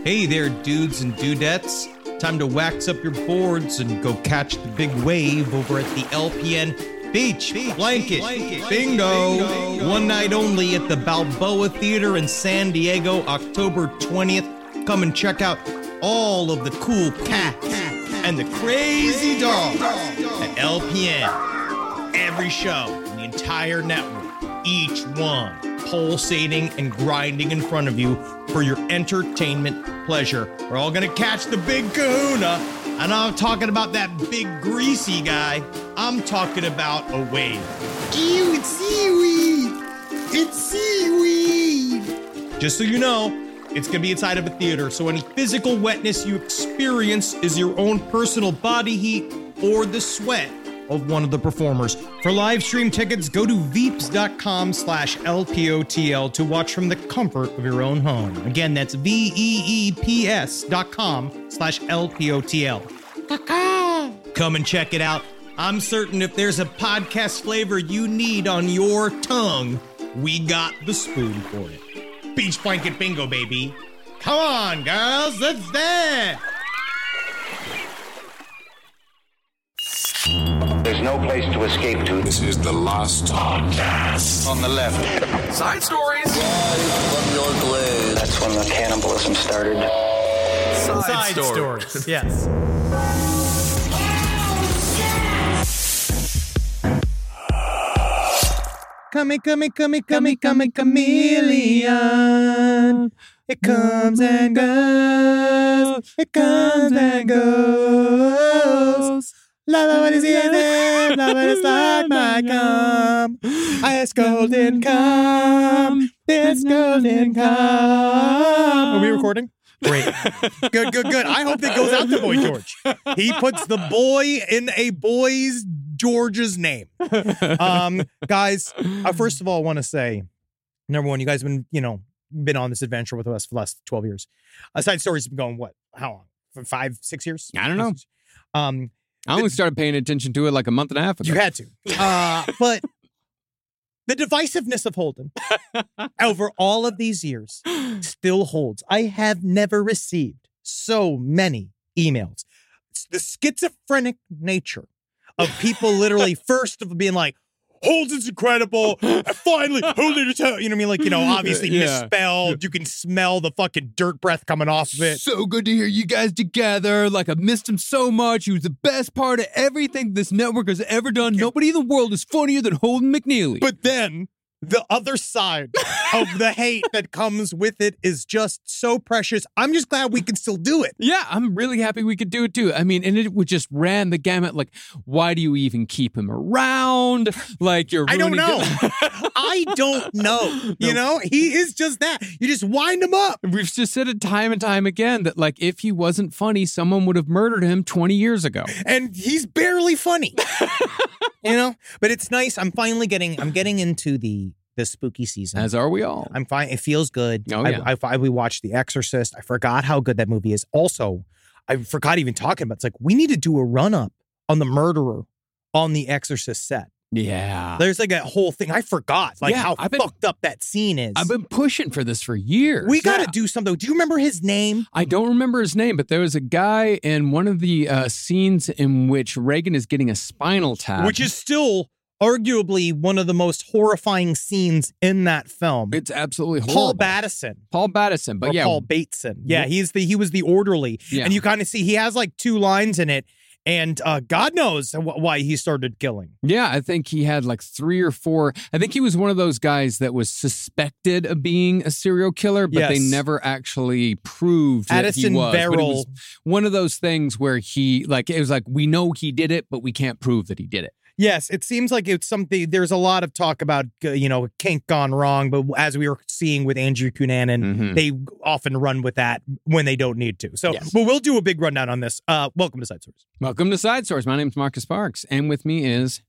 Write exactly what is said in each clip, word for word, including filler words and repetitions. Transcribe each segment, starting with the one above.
Hey there, dudes and dudettes. Time to wax up your boards and go catch the big wave over at the L P N Beach, Beach Blanket, Blanket Bingo. Bingo. One night only at the Balboa Theater in San Diego, October twentieth. Come and check out all of the cool cats and the crazy dogs at L P N. Every show in the entire network, each one pulsating and grinding in front of you for your entertainment pleasure. We're all gonna catch the big kahuna, and I'm talking about that big greasy guy. I'm talking about a wave. Ew, it's seaweed! It's seaweed! Just so you know, it's gonna be inside of a theater, so any physical wetness you experience is your own personal body heat or the sweat of one of the performers. For live stream tickets, go to veeps.com slash LPOTL to watch from the comfort of your own home. Again, that's V-E-E-P-S dot com slash L-P-O-T-L. Come and check it out. I'm certain if there's a podcast flavor you need on your tongue, we got the spoon for it. Beach Blanket Bingo, baby. Come on, girls, let's dance. There's no place to escape to. This is the last podcast. On the left. Side stories. From your glade. That's when the cannibalism started. Side, Side stories. stories. Yes. Come, come, come, come, come, chameleon. It comes and goes. It comes and goes. La la, what is it? La what is like my cum? Ice golden cum. This golden cum. Are we recording? Great. Good, good, good. I hope it goes out to Boy George. He puts the boy in a boy's George's name. Um, guys, uh, first of all, I want to say, number one, you guys have been, you know, been on this adventure with us for the last twelve years. Uh, Side Stories have been going, what? How long? For five, six years? I don't know. Um, I only started paying attention to it like a month and a half ago. You had to. Uh, but the divisiveness of Holden over all of these years still holds. I have never received so many emails. It's the schizophrenic nature of people literally first of being like, Holden's incredible. Finally, Holden is, you know what I mean? Like, you know, obviously yeah. misspelled. You can smell the fucking dirt breath coming off of it. So good to hear you guys together. Like, I missed him so much. He was the best part of everything this network has ever done. Nobody in the world is funnier than Holden McNeely. But then the other side of the hate that comes with it is just so precious. I'm just glad we can still do it. Yeah, I'm really happy we could do it too. I mean, and it would just ran the gamut. Like, why do you even keep him around? Like, you're I don't know. Good- I don't know. You know, he is just that. You just wind him up. We've just said it time and time again that, like, if he wasn't funny, someone would have murdered him twenty years ago. And he's barely funny. You know, but it's nice. I'm finally getting, I'm getting into the, the spooky season. As are we all. I'm fine. It feels good. Oh, yeah. I, I, I, we watched The Exorcist. I forgot how good that movie is. Also, I forgot even talking about, it's like, we need to do a run up on the murderer on The Exorcist set. Yeah. There's like a whole thing. I forgot like yeah, how I've been, fucked up that scene is. I've been pushing for this for years. We got to yeah. do something. Do you remember his name? I don't remember his name, but there was a guy in one of the uh, scenes in which Reagan is getting a spinal tap. Which is still arguably one of the most horrifying scenes in that film. It's absolutely horrible. Paul Bateson. Paul Bateson, but or yeah. Paul Bateson. Yeah, he's the he was the orderly. Yeah. And you kind of see he has like two lines in it. And uh, God knows wh- why he started killing. Yeah, I think he had like three or four. I think he was one of those guys that was suspected of being a serial killer, but yes. they never actually proved Addison that he was. Verrill. But it was one of those things where he, like, it was like, we know he did it, but we can't prove that he did it. Yes, it seems like it's something. There's a lot of talk about, uh, you know, kink gone wrong. But as we were seeing with Andrew Cunanan, Mm-hmm. they often run with that when they don't need to. So, Yes. but we'll do a big rundown on this. Uh, welcome to Side Stories. Welcome to Side Stories. My name's Marcus Parks, and with me is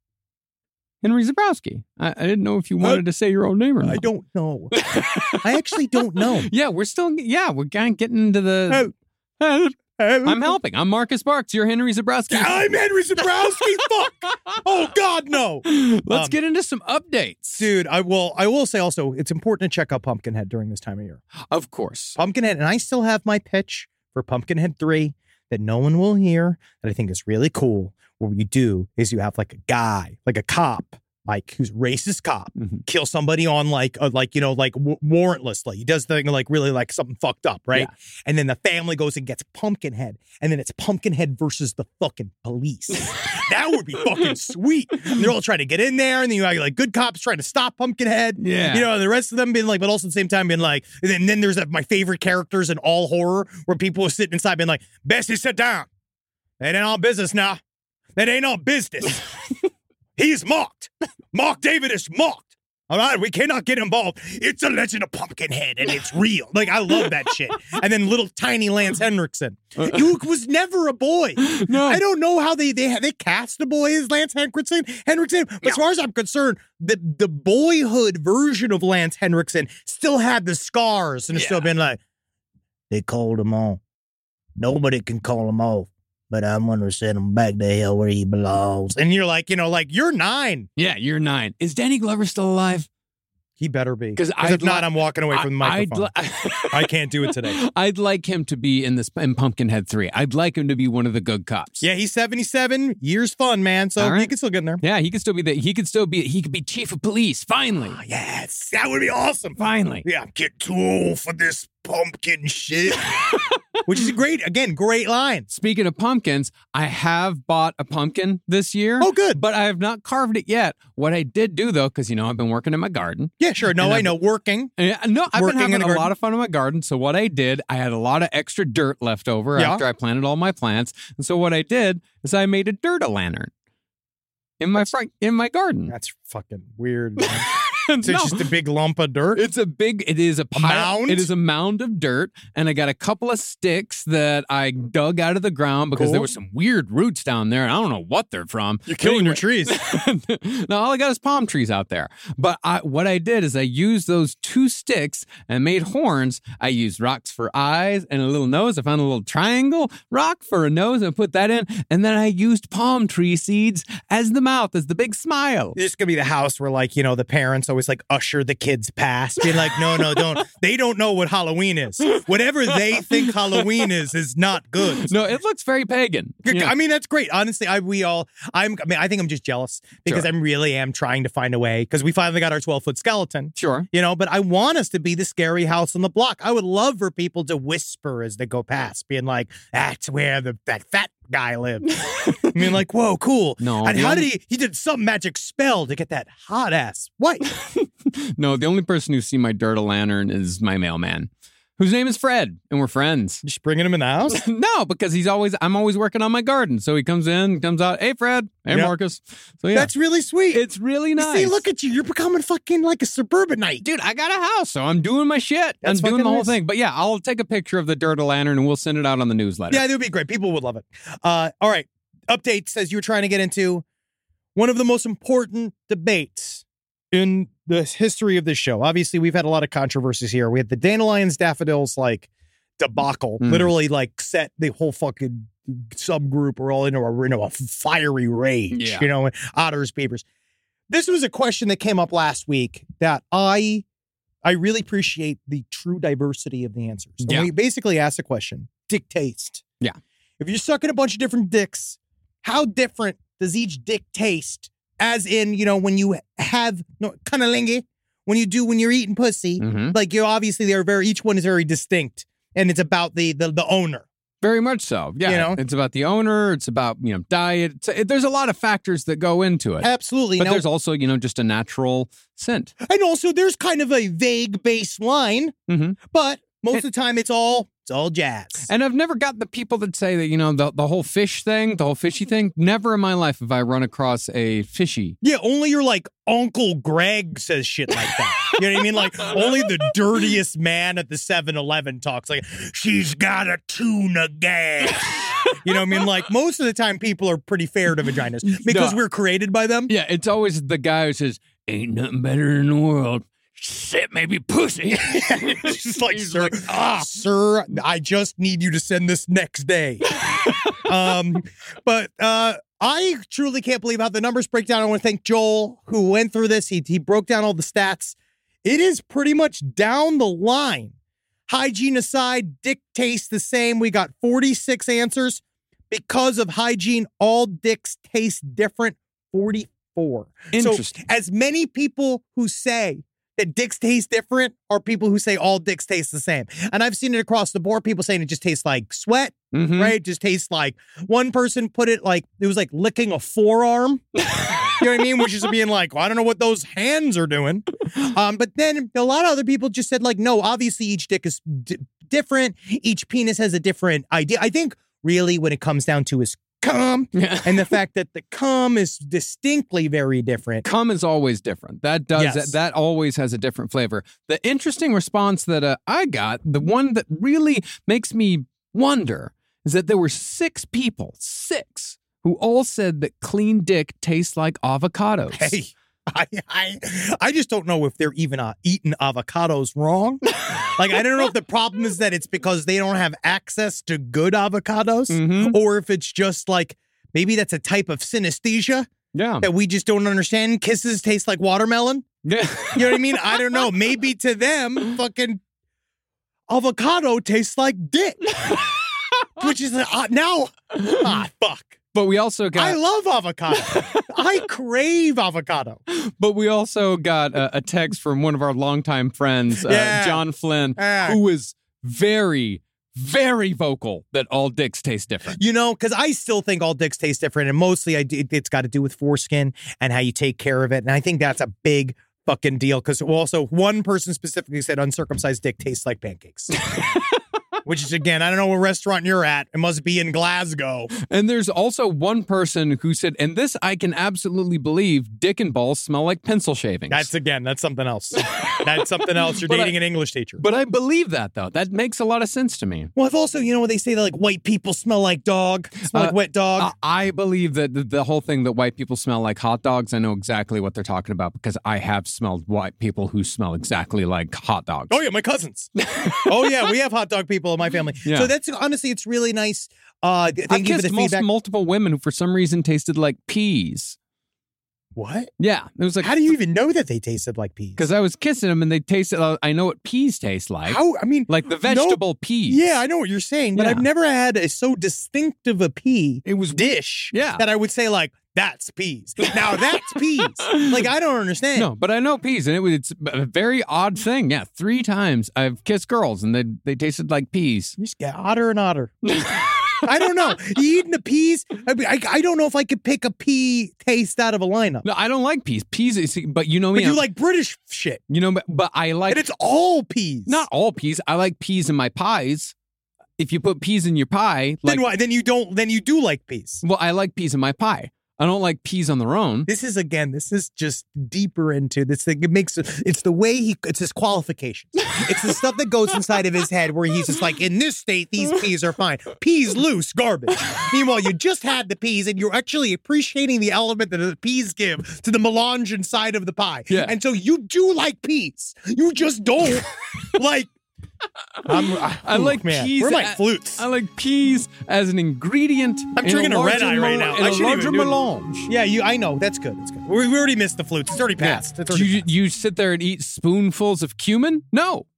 Henry Zebrowski. I, I didn't know if you wanted uh, to say your own name or not. I don't know. I actually don't know. Yeah, we're still, yeah, we're kind of getting into the... Uh, I'm helping. I'm Marcus Sparks. You're Henry Zabrowski. I'm Henry Zabrowski. Fuck. Oh God, no. Let's Um, get into some updates. Dude, I will. I will say also, it's important to check out Pumpkinhead during this time of year. Of course. Pumpkinhead, and I still have my pitch for Pumpkinhead three that no one will hear that I think is really cool. What you do is you have like a guy, like a cop, like who's racist cop, Mm-hmm. kill somebody on like, a, like you know, like w- warrantlessly. He does thing like really like something fucked up, right? Yeah. And then the family goes and gets Pumpkinhead, and then it's Pumpkinhead versus the fucking police. That would be fucking sweet. And they're all trying to get in there, and then you have like good cops trying to stop Pumpkinhead. Yeah. You know, and the rest of them being like, but also at the same time being like, and then, and then there's uh, my favorite characters in all horror where people are sitting inside being like, Bessie, sit down. That ain't all business now. That ain't all business. He's mocked. Mark David is mocked. All right, we cannot get involved. It's a legend of Pumpkinhead, and it's real. Like, I love that shit. And then little tiny Lance Henriksen. He was never a boy. No. I don't know how they they they cast a boy as Lance Henriksen. Henriksen. But as far as I'm concerned, the the boyhood version of Lance Henriksen still had the scars, and it's still been like, they called him on. Nobody can call him off. But I'm going to send him back to hell where he belongs. And you're like, you know, like, you're nine. Yeah, you're nine. Is Danny Glover still alive? He better be. 'Cause Because I'd if not, li- I'm walking away from the I- microphone. I'd li- I can't do it today. I'd like him to be in this in Pumpkinhead three. I'd like him to be one of the good cops. Yeah, he's seventy-seven. Years fun, man. So All right. he can still get in there. Yeah, he could still be the he could still be he could be chief of police. Finally. Yes, that would be awesome. Finally. Yeah, I'm getting too old for this pumpkin shit. Which is a great, again, great line. Speaking of pumpkins, I have bought a pumpkin this year. Oh, good. But I have not carved it yet. What I did do, though, because, you know, I've been working in my garden. Yeah, sure. No, And I I've- know. Working. Yeah, no, I've Working been in having a a garden. lot of fun in my garden. So what I did, I had a lot of extra dirt left over Yeah. after I planted all my plants. And so what I did is I made a dirt-a-lantern in my front in my garden. That's fucking weird, man. So No. it's just a big lump of dirt? It's a big, it is a pile. mound? It is a mound of dirt. And I got a couple of sticks that I dug out of the ground because Cool. there were some weird roots down there. And I don't know what they're from. You're But killing your anyway- trees. No, all I got is palm trees out there. But I, what I did is I used those two sticks and made horns. I used rocks for eyes and a little nose. I found a little triangle rock for a nose and put that in. And then I used palm tree seeds as the mouth, as the big smile. This could be the house where, like, you know, the parents always like usher the kids past, being like, no, no, don't. They don't know what Halloween is. Whatever they think Halloween is is not good. No, it looks very pagan. Yeah. I mean, that's great. Honestly, I we all. I'm. I mean, I think I'm just jealous because Sure. I really am trying to find a way because we finally got our twelve foot skeleton. Sure. You know, but I want us to be the scary house on the block. I would love for people to whisper as they go past, being like, "That's where the that fat guy lives." I mean, like, whoa, cool. No, And the how only- did he? He did some magic spell to get that hot ass wife. No, the only person who's seen my dirt lantern is my mailman, whose name is Fred, and we're friends. Just bringing him in the house. No, because he's always, I'm always working on my garden. So he comes in, comes out, hey, Fred, hey, Yeah. Marcus. So yeah, That's really sweet. it's really You nice. See, look at you. You're becoming fucking like a suburbanite. Dude, I got a house, so I'm doing my shit. That's I'm doing fucking the whole nice. thing. But yeah, I'll take a picture of the dirt lantern and we'll send it out on the newsletter. Yeah, that would be great. People would love it. Uh, all right. Updates as you were trying to get into one of the most important debates in the history of this show. Obviously, we've had a lot of controversies here. We had the Dandelions Daffodils like debacle, Mm. literally like set the whole fucking subgroup or all into a, into a fiery rage, Yeah. you know, Otter's papers. This was a question that came up last week that I I really appreciate the true diversity of the answers. And Yeah. we basically asked the question, dick taste. Yeah. If you're sucking a bunch of different dicks, how different does each dick taste? As in, you know, when you have no cunnilingus, when you do when you're eating pussy, Mhm. like you obviously they're very each one is very distinct, and it's about the the, the owner. Very much so. Yeah. You know? It's about the owner. It's about, you know, diet. It's, it, there's a lot of factors that go into it. Absolutely. But Now- there's also, you know, just a natural scent. and also there's kind of a vague baseline, Mm-hmm. but most of the time it's all it's all jazz. And I've never got the people that say that, you know, the, the whole fish thing, the whole fishy thing. Never in my life have I run across a fishy. Yeah, only your like Uncle Greg says shit like that. You know what I mean? Like only the dirtiest man at the seven eleven talks like, she's got a tuna gas. You know what I mean? Like most of the time people are pretty fair to vaginas because No. we're created by them. Yeah, it's always the guy who says, ain't nothing better in the world. shit, maybe pussy. It's just like, He's sir, like, ah. sir, I just need you to send this next day. um, but uh, I truly can't believe how the numbers break down. I want to thank Joel, who went through this. He, he broke down all the stats. It is pretty much down the line. Hygiene aside, dick tastes the same. We got forty-six answers. Because of hygiene, all dicks taste different. forty-four. Interesting. So as many people who say that dicks taste different are people who say all dicks taste the same. And I've seen it across the board. People saying it just tastes like sweat, Mhm. right? It just tastes like, one person put it like, it was like licking a forearm. You know what I mean? Which is being like, well, I don't know what those hands are doing. Um, but then a lot of other people just said like, no, obviously each dick is d- different. Each penis has a different idea. I think really when it comes down to is cum and the fact that the cum is distinctly very different. Cum is always different. That does Yes. that, that always has a different flavor. The interesting response that uh, I got, the one that really makes me wonder, is that there were six people, six, who all said that clean dick tastes like avocados. Hey, I, I, I just don't know if they're even uh, eating avocados wrong. Like, I don't know if the problem is that it's because they don't have access to good avocados, Mhm. or if it's just like, maybe that's a type of synesthesia Yeah. that we just don't understand. Kisses taste like watermelon. Yeah. You know what I mean? I don't know. Maybe to them, fucking avocado tastes like dick. Which is uh, now, ah, fuck. But we also got I love avocado. I crave avocado. But we also got a, a text from one of our longtime friends, uh, Yeah. John Flynn, Yeah. who was very, very vocal that all dicks taste different. You know, because I still think all dicks taste different, and mostly I, it, it's got to do with foreskin and how you take care of it. And I think that's a big fucking deal, because also one person specifically said uncircumcised dick tastes like pancakes. Which is, again, I don't know what restaurant you're at. It must be in Glasgow. And there's also one person who said, and this I can absolutely believe, dick and balls smell like pencil shavings. That's, again, that's something else. That's something else. You're But dating I- an English teacher. But I believe that, though. That makes a lot of sense to me. Well, I've also, you know, when they say that like white people smell like dog, smell like Uh, wet dog. I I believe that the, the whole thing that white people smell like hot dogs, I know exactly what they're talking about because I have smelled white people who smell exactly like hot dogs. Oh, yeah, my cousins. Oh, yeah, we have hot dog people in my family. Yeah. So that's, honestly, it's really nice. Uh, thank I've you for the kissed mul- feedback. multiple women who for some reason tasted like peas. What? Yeah, it was like, How do you even know that they tasted like peas? because I was kissing them and they tasted, uh, I know what peas taste like. How? I mean, Like the vegetable peas. yeah, I know what you're saying, but Yeah. I've never had a so distinctive a pea It was dish Yeah. that I would say like, that's peas. Now that's peas. Like, I don't understand. No, but I know peas, and it was it's a very odd thing. Yeah, three times I've kissed girls, and they they tasted like peas. You just get odder and odder. I don't know. You eating the peas? I, mean, I I don't know if I could pick a pea taste out of a lineup. No, I don't like peas. Peas, is, but you know me. But you I'm- like British shit. you know, but, but I like And it's all peas. not all peas. I like peas in my pies. If you put peas in your pie, like Then why? Then you don't. Then you do like peas. well, I like peas in my pie. I don't like peas on their own. This is again. This is just deeper into this thing. It makes it's the way he. It's his qualifications. It's the stuff that goes inside of his head where he's just like, in this state, these peas are fine. Peas loose, garbage. Meanwhile, you just had the peas, and you're actually appreciating the element that the peas give to the melange inside of the pie. Yeah. And so you do like peas. You just don't like. I'm, I like man. peas. Where are my a- flutes? I like peas as an ingredient. I'm in drinking a red larger eye right mel- now. In I a shouldn't larger even do it. melange. Yeah, you. I know that's good. That's good. We, we already missed the flutes. It's already passed. It's already you, passed. you sit there and eat spoonfuls of cumin? No.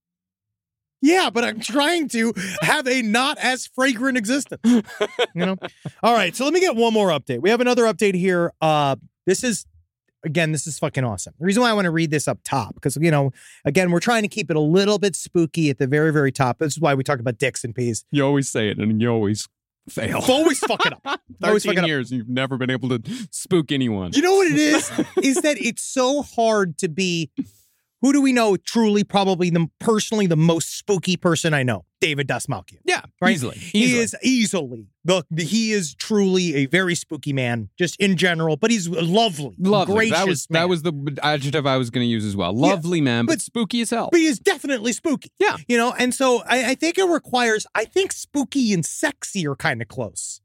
Yeah, but I'm trying to have a not as fragrant existence. You know? All right, so let me get one more update. We have another update here. Uh, this is, again, this is fucking awesome. The reason why I want to read this up top, because, you know, again, we're trying to keep it a little bit spooky at the very, very top. This is why we talk about dicks and peas. You always say it and you always fail. Always fuck it up. Always fuck thirteen it up. years, you've never been able to spook anyone. You know what it is? Is that it's so hard to be, who do we know truly probably the personally the most spooky person I know? David Dasmalkian. Yeah, Right? easily. He easily. is easily the, the he is truly a very spooky man, just in general. But he's lovely, lovely. gracious. That was man. that was the adjective I was going to use as well. Lovely man, but, but- spooky as hell. But he is definitely spooky. Yeah. You know, and so I, I think it requires. I think spooky and sexy are kind of close.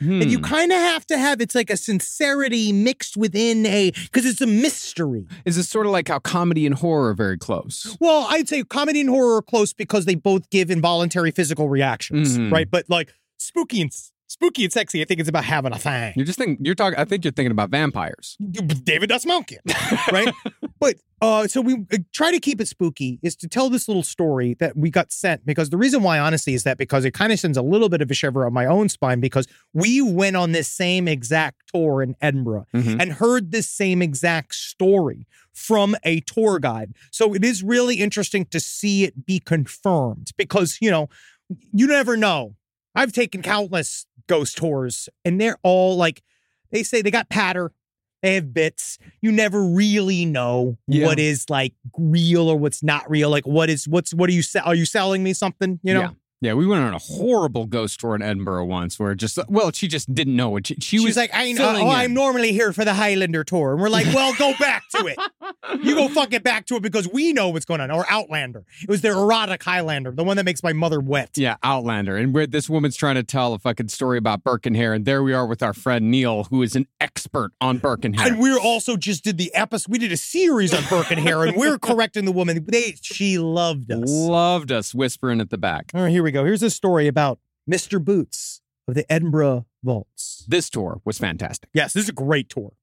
And you Hmm. kind of have to have, it's like a sincerity mixed within a, because it's a mystery. Is it sort of like how comedy and horror are very close? Well, I'd say comedy and horror are close because they both give involuntary physical reactions, Mhm. right? But like spooky and spooky and sexy, I think it's about having a thing. You're just thinking, you're talking, I think you're thinking about vampires. David Dasmalkian, right? But uh, so we uh, try to keep it spooky is to tell this little story that we got sent, because the reason why, honestly, is that because it kind of sends a little bit of a shiver on my own spine, because we went on this same exact tour in Edinburgh Mhm. and heard this same exact story from a tour guide. So it is really interesting to see it be confirmed because, you know, you never know. I've taken countless ghost tours and they're all like, they say they got patter. They have bits. You never really know Yeah. what is like real or what's not real. Like what is, what's, what are you, se- are you selling me something? You know? Yeah. Yeah, we went on a horrible ghost tour in Edinburgh once where just, well, she just didn't know what she, she She was was like, I know, filling oh, in. I'm normally here for the Highlander tour. And we're like, well, go back to it. You go fuck it back to it because we know what's going on. Or Outlander. It was their erotic Highlander, the one that makes my mother wet. Yeah, Outlander. And we're, this woman's trying to tell a fucking story about Birkenhair. And there we are with our friend Neil, who is an expert on Birkenhair. And we're also just did the episode. We did a series on Birkenhair, and we're correcting the woman. They, she loved us. Loved us whispering at the back. All right, here we go. Here's a story about Mister Boots of the Edinburgh Vaults. This tour was fantastic. Yes, this is a great tour.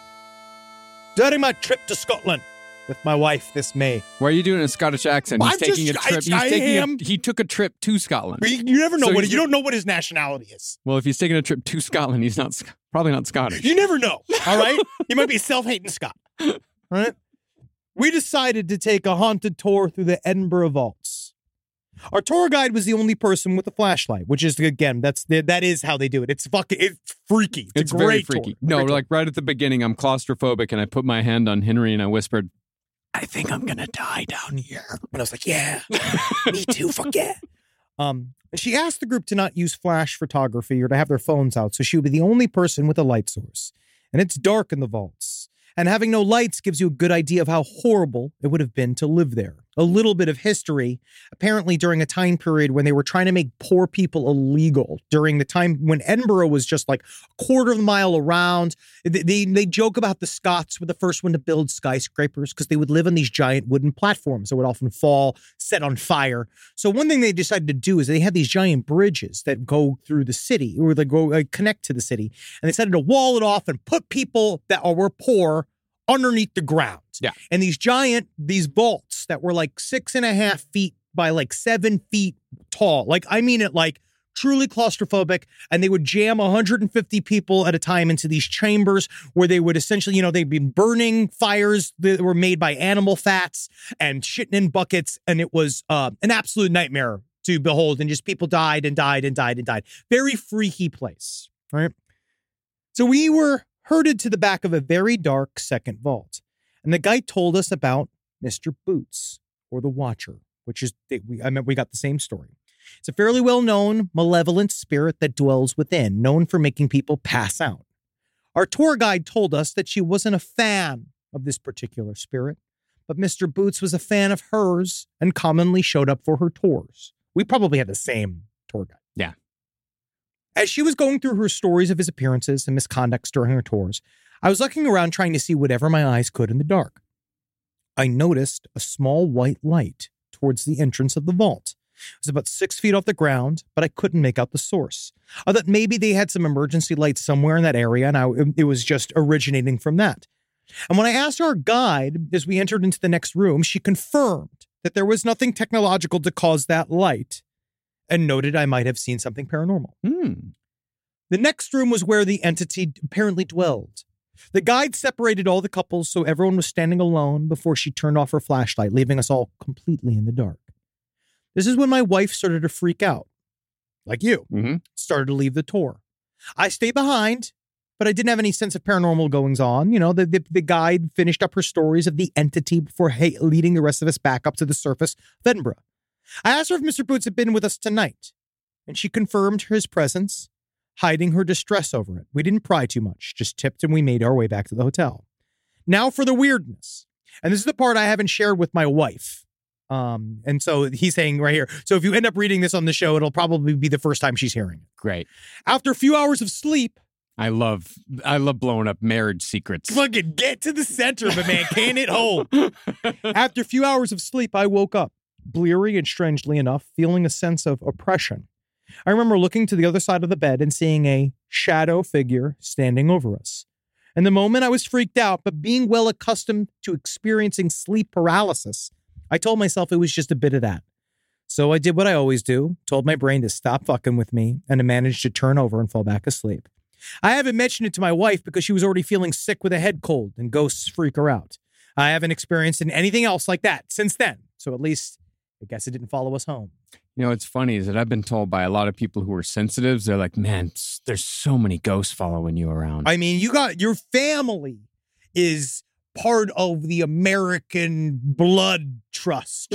During my trip to Scotland with my wife this May. Why are you doing a Scottish accent? He's I'm taking just- a trip. I- He's I taking am. A, he took a trip to Scotland. But you, you never know So what he's- you don't know what his nationality is. Well, if he's taking a trip to Scotland, he's not Sc- probably not Scottish. You never know. All right, he might be a self-hating Scot. All right. We decided to take a haunted tour through the Edinburgh Vaults. Our tour guide was the only person with a flashlight, which is again, that's that is how they do it. It's fucking it's freaky. It's, It's a very great freaky. tour. No, Great tour. like right at the beginning, I'm claustrophobic, and I put my hand on Henry and I whispered, "I think I'm gonna die down here." And I was like, yeah, me too. Fuck yeah. Um, she asked the group to not use flash photography or to have their phones out, so she would be the only person with a light source. And it's dark in the vaults. And having no lights gives you a good idea of how horrible it would have been to live there. A little bit of history. Apparently, during a time period when they were trying to make poor people illegal, during the time when Edinburgh was just like a quarter of a mile around, they, they, they joke about the Scots were the first one to build skyscrapers because they would live on these giant wooden platforms that would often fall, set on fire. So one thing they decided to do is they had these giant bridges that go through the city, or they go uh, connect to the city, and they decided to wall it off and put people that are, were poor underneath the ground. Yeah. And these giant, these vaults that were like six and a half feet by like seven feet tall. Like, I mean it like truly claustrophobic. And they would jam one hundred fifty people at a time into these chambers where they would essentially, you know, they'd be burning fires that were made by animal fats and shitting in buckets. And it was uh, an absolute nightmare to behold. And just people died and died and died and died. Very freaky place, right? So we were herded to the back of a very dark second vault. And the guide told us about Mister Boots, or the Watcher, which is, we, I mean, we got the same story. It's a fairly well-known, malevolent spirit that dwells within, known for making people pass out. Our tour guide told us that she wasn't a fan of this particular spirit, but Mister Boots was a fan of hers and commonly showed up for her tours. We probably had the same tour guide. Yeah. As she was going through her stories of his appearances and misconducts during her tours, I was looking around trying to see whatever my eyes could in the dark. I noticed a small white light towards the entrance of the vault. It was about six feet off the ground, but I couldn't make out the source. I thought maybe they had some emergency lights somewhere in that area, and I, it was just originating from that. And when I asked our guide as we entered into the next room, she confirmed that there was nothing technological to cause that light, and noted I might have seen something paranormal. Hmm. The next room was where the entity apparently dwelled. The guide separated all the couples so everyone was standing alone before she turned off her flashlight, leaving us all completely in the dark. This is when my wife started to freak out. Like you. Mm-hmm. Started to leave the tour. I stayed behind, but I didn't have any sense of paranormal goings on. You know, the, the, the guide finished up her stories of the entity before hey, leading the rest of us back up to the surface of Edinburgh. I asked her if Mister Boots had been with us tonight, and she confirmed his presence, hiding her distress over it. We didn't pry too much, just tipped and we made our way back to the hotel. Now for the weirdness. And this is the part I haven't shared with my wife. Um, and so he's saying right here, so if you end up reading this on the show, it'll probably be the first time she's hearing it. Great. After a few hours of sleep, I love I love blowing up marriage secrets. fucking get to the center of it, man. Can it hold? After a few hours of sleep, I woke up, bleary and strangely enough, feeling a sense of oppression. I remember looking to the other side of the bed and seeing a shadow figure standing over us. In the moment, I was freaked out, but being well accustomed to experiencing sleep paralysis, I told myself it was just a bit of that. So I did what I always do, told my brain to stop fucking with me, and I managed to turn over and fall back asleep. I haven't mentioned it to my wife because she was already feeling sick with a head cold and ghosts freak her out. I haven't experienced anything else like that since then. So at least I guess it didn't follow us home. You know, what's funny is that I've been told by a lot of people who are sensitives, they're like, man, there's so many ghosts following you around. I mean, you got your family is part of the American Blood Trust.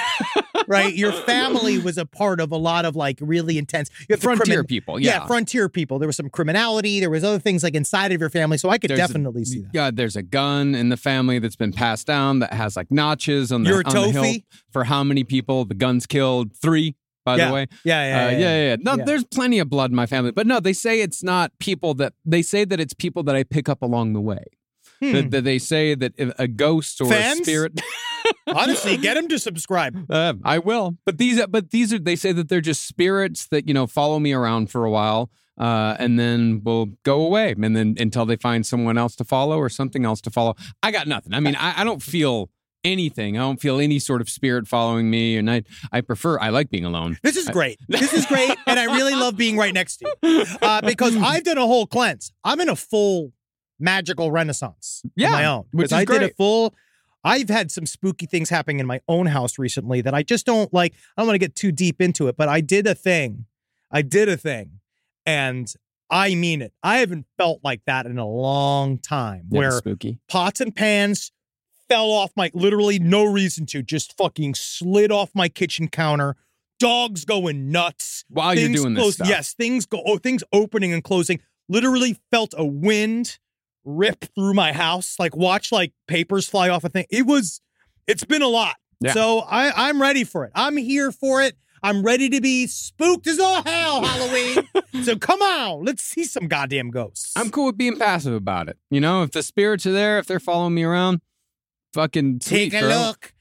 Right? Your family was a part of a lot of like really intense you have frontier crimin- people. Yeah. yeah, frontier people. There was some criminality. There was other things like inside of your family. So I could There's definitely a, see that. Yeah, there's a gun in the family that's been passed down that has like notches on the, You're a on the hill Tofi? for how many people the gun's killed. Three, by yeah. the way. Yeah, yeah, Uh, yeah. yeah, yeah, yeah. No, Yeah. there's plenty of blood in my family. But no, they say it's not people that, they say that it's people that I pick up along the way. Hmm. That, that they say that if a ghost or Fans? a spirit... Honestly, get him to subscribe. Uh, I will, but these, but these are. They say that they're just spirits that you know follow me around for a while, uh, and then will go away, and then until they find someone else to follow or something else to follow. I got nothing. I mean, I, I don't feel anything. I don't feel any sort of spirit following me, and I, I prefer. I like being alone. This is great. This is great, and I really love being right next to you uh, because I've done a whole cleanse. I'm in a full magical renaissance Yeah, of my own. which Because is I did a great. full. I've had some spooky things happening in my own house recently that I just don't like. I don't want to get too deep into it, but I did a thing. I did a thing, and I mean it. I haven't felt like that in a long time. Yeah, where spooky. pots and pans fell off my, literally no reason to, just fucking slid off my kitchen counter. Dogs going nuts. While you're doing this close- stuff. Yes, things go. Oh, things opening and closing. Literally felt a wind rip through my house. Like watch like papers fly off a thing. It was. It's been a lot. Yeah. So I, I'm ready for it. I'm here for it. I'm ready to be spooked as all hell Halloween. So come on, let's see some goddamn ghosts. I'm cool with being passive about it. You know, if the spirits are there, if they're following me around, fucking Take sweet, a bro. look.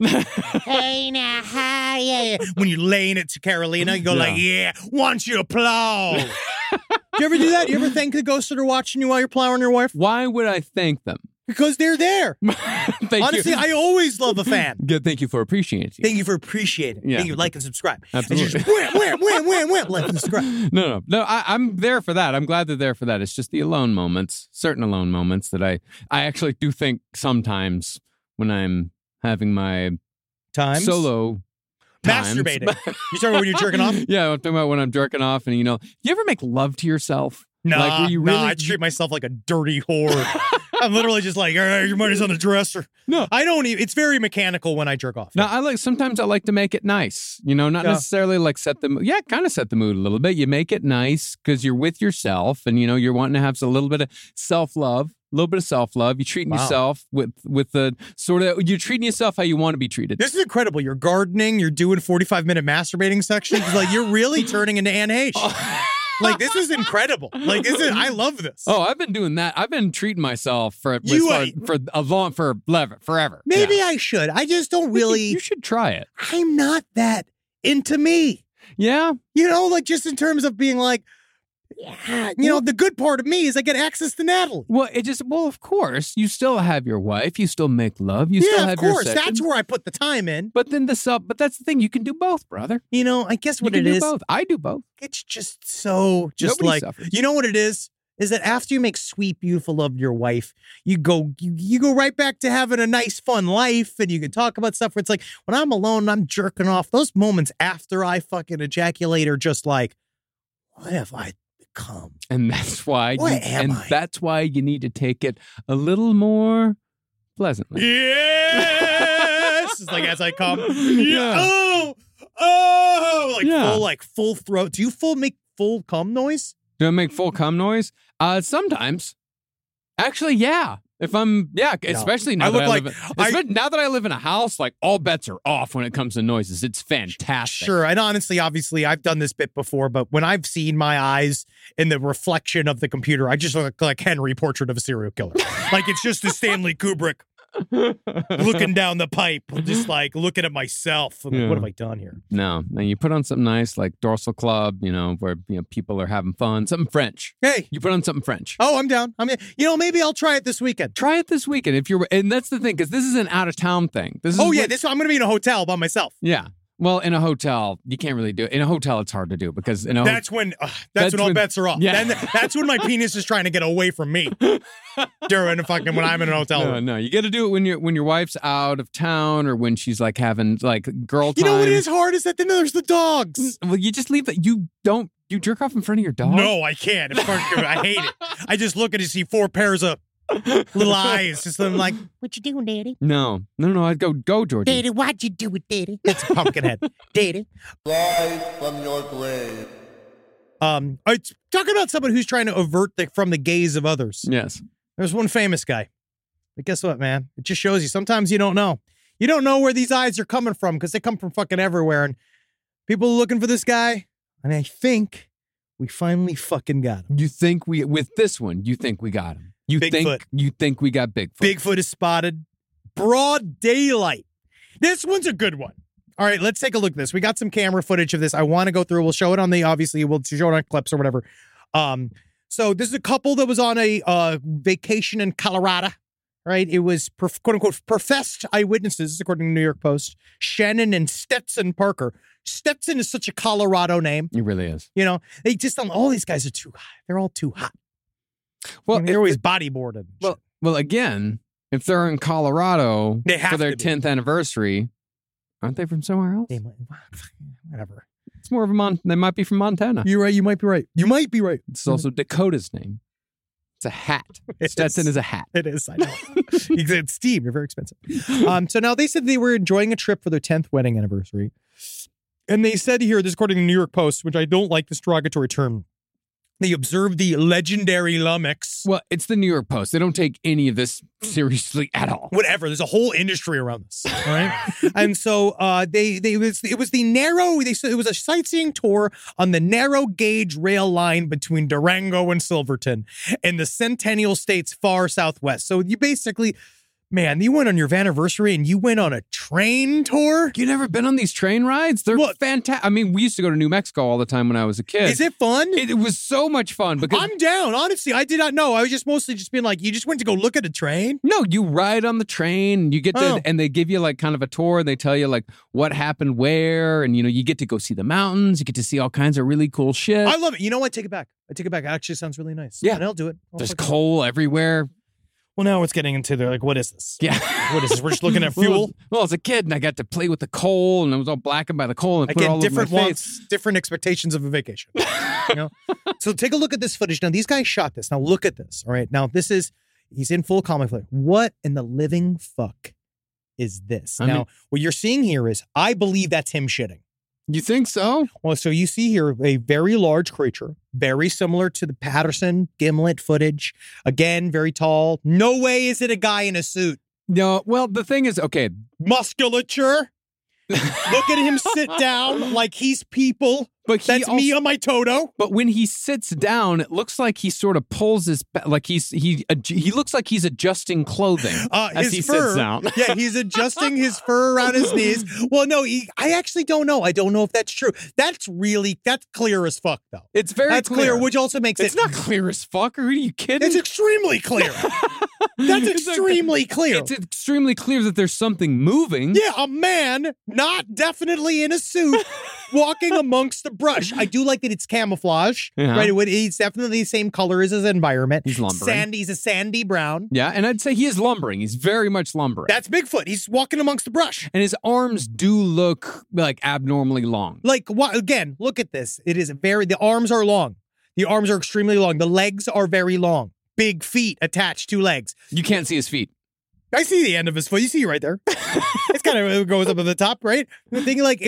Hey now, hi, yeah. When you're laying it to Carolina, you go Yeah. like, yeah, want you to plow. Do you ever do that? You ever thank the ghosts that are watching you while you're plowing your wife? Why would I thank them? Because they're there. Thank Honestly, you. I always love a fan. Good, thank you for appreciating it. Thank you for appreciating. Yeah. Thank you, like and subscribe. Absolutely. And just wham, wham, wham, wham, wham, like and subscribe. No, no, no. I, I'm there for that. I'm glad they're there for that. It's just the alone moments, certain alone moments that I, I actually do think sometimes when I'm having my Times. solo times. Masturbating. You talking about when you're jerking off? Yeah, I'm talking about when I'm jerking off, and you know, you ever make love to yourself? Nah, like, were you nah, really? I treat myself like a dirty whore. I'm literally just like, all right, your money's on the dresser. No. I don't even, it's very mechanical when I jerk off. No, I like sometimes I like to make it nice. You know, not Yeah. necessarily like set the mood. Yeah, kind of set the mood a little bit. You make it nice because you're with yourself, and you know you're wanting to have a little bit of self love, a little bit of self love. You're treating Wow. yourself with with the sort of you're treating yourself how you want to be treated. This is incredible. You're gardening. You're doing forty-five minute masturbating sections. Like you're really turning into Anne Heche. Like this is incredible. Like this is. I love this. Oh, I've been doing that. I've been treating myself for You, for, uh, for a long for lever, forever. Maybe Yeah. I should. I just don't You- really. You should try it. I'm not that into me. Yeah. You know, like just in terms of being like, yeah, you know, the good part of me is I get access to Natalie. Well, it just well, of course, you still have your wife. You still make love. You still Yeah, have of course. your sex. That's where I put the time in. But then the self. But that's the thing. You can do both, brother. You know, I guess You what can it do is, both. I do both. it's just so just Nobody like suffers. you know what it is is that after you make sweet beautiful love to your wife you go you, you go right back to having a nice fun life and you can talk about stuff where it's like when I'm alone and I'm jerking off those moments after I fucking ejaculate are just like what have I become? And that's why. What you, am and I? that's why you need to take it a little more pleasantly. Yes. It's like as I come. Yeah. Oh, oh, like Yeah. full, like full throat. Do you full make full cum noise? Do I make full cum noise? Uh, sometimes. Actually, yeah. If I'm, yeah, especially now I that look I like- live in, I- espe- now that I live in a house, like all bets are off when it comes to noises. It's fantastic. Sure. And honestly, obviously, I've done this bit before, but when I've seen my eyes in the reflection of the computer, I just look like Henry, Portrait of a Serial Killer. Like it's just a Stanley Kubrick looking down the pipe, just like looking at myself. I'm like, Yeah. what have I done here? No, no, you put on something nice like Dorsal Club, you know, where you know people are having fun. Something French. Hey. You put on something French. Oh, I'm down. I mean, you know, maybe I'll try it this weekend. Try it this weekend if you're, and that's the thing because this is an out of town thing. This is Oh, yeah. what- This I'm going to be in a hotel by myself. yeah. Well, in a hotel, you can't really do it. In a hotel, it's hard to do because in a That's when uh, that's, That's when all when- bets are off. yeah. Then, that's when my penis is trying to get away from me during the fucking when I'm in a hotel no, room. no, you got to do it when your when your wife's out of town or when she's like having like girl You time. know what is hard is that then there's the dogs. Well, you just leave it. You don't. You jerk off in front of your dog. No, I can't. It's fucking- I hate it. I just look at it and see four pairs of little eyes. Just I'm like, what you doing, Daddy? no, no, no. I'd go, go, Georgie. Daddy, why'd you do it, Daddy? It's a pumpkin head. Daddy. Live from your grave. Um, it's talking about someone who's trying to avert the, from the gaze of others. Yes. There's one famous guy. But guess what, man? It just shows you. Sometimes you don't know. You don't know where these eyes are coming from because they come from fucking everywhere. And people are looking for this guy. And I think we finally fucking got him. You think we with this one? You think we got him? You Bigfoot. think you think we got Bigfoot? Bigfoot is spotted. Broad daylight. This one's a good one. All right, let's take a look at this. We got some camera footage of this. I want to go through. We'll show it on the, obviously, we'll show it on clips or whatever. Um, so this is a couple that was on a uh, vacation in Colorado, right? It was, prof- quote unquote, professed eyewitnesses, according to the New York Post, Shannon and Stetson Parker. Stetson is such a Colorado name. It really is. You know, they just, all these guys are too hot. They're all too hot. Well, I mean, they're if- always bodyboarded. well, well. Again, if they're in Colorado They have for their to be. tenth anniversary, aren't they from somewhere else? They might- whatever. It's more of a Mon. They might be from Montana. You're right. You might be right. You might be right. It's also Dakota's name. It's a hat. It Stetson is. is a hat. It is. I know. It's steam. You're very expensive. Um, so now they said they were enjoying a trip for their tenth wedding anniversary. And they said here, this according to the New York Post, which I don't like this derogatory term, they observed the legendary lummox. Well, it's the New York Post. They don't take any of this seriously at all. Whatever. There's a whole industry around this. All right. And so uh, they they it was it was the narrow. They said it was a sightseeing tour on the narrow gauge rail line between Durango and Silverton in the Centennial State's far southwest. So you basically, man, you went on your anniversary and you went on a train tour. You never been on these train rides? They're What? fantastic. I mean, we used to go to New Mexico all the time when I was a kid. Is it fun? It, it was so much fun because I'm down. Honestly, I did not know. I was just mostly just being like, you just went to go look at a train. no, you ride on the train and you get to, Oh. and they give you like kind of a tour. And they tell you like what happened where, and you know, you get to go see the mountains. You get to see all kinds of really cool shit. I love it. You know what? Take it back. I take it back. It actually sounds really nice. Yeah. And I'll do it. I'll There's fucking- coal everywhere. Well, now it's getting into the like, what is this? Yeah. What is this? We're just looking at Well, fuel. Well, as a kid, and I got to play with the coal, and I was all blackened by the coal, and put it Again, all over different my face. wants, different expectations of a vacation. You know? So take a look at this footage. Now, these guys shot this. Now, look at this. All right. Now, this is, he's in full comic footage. What in the living fuck is this? I now, mean- what you're seeing here is, I believe that's him shitting. You think so? Well, so you see here a very large creature, very similar to the Patterson Gimlet footage. Again, very tall. No way is it a guy in a suit. No. Well, the thing is, okay. Musculature. Look at him sit down like he's people. But he That's also, me on my Toto. But when he sits down, it looks like he sort of pulls his ba- like he's he adj- he looks like he's adjusting clothing Uh, as his he fur. sits down. Yeah, he's adjusting his fur around his knees. Well, no, he, I actually don't know. I don't know if that's true. That's really, that's clear as fuck, though. It's very That's clear, which also makes It's it. not clear as fuck. Are you kidding? It's extremely clear. That's It's like- extremely clear. It's extremely clear that there's something moving. Yeah, a man, not definitely in a suit, walking amongst the brush. I do like that it's camouflage, Yeah. right? It would, he's definitely the same color as his environment. He's lumbering. Sandy, he's a sandy brown. Yeah, and I'd say he is lumbering. He's very much lumbering. That's Bigfoot. He's walking amongst the brush. and his arms do look like abnormally long. Like, what? Again, look at this. It is very, the arms are long. The arms are extremely long. The legs are very long. Big feet attached to legs. You can't see his feet. I see the end of his foot. You see right there. It's kind of, it goes up at the top, right? The thing, like, it might,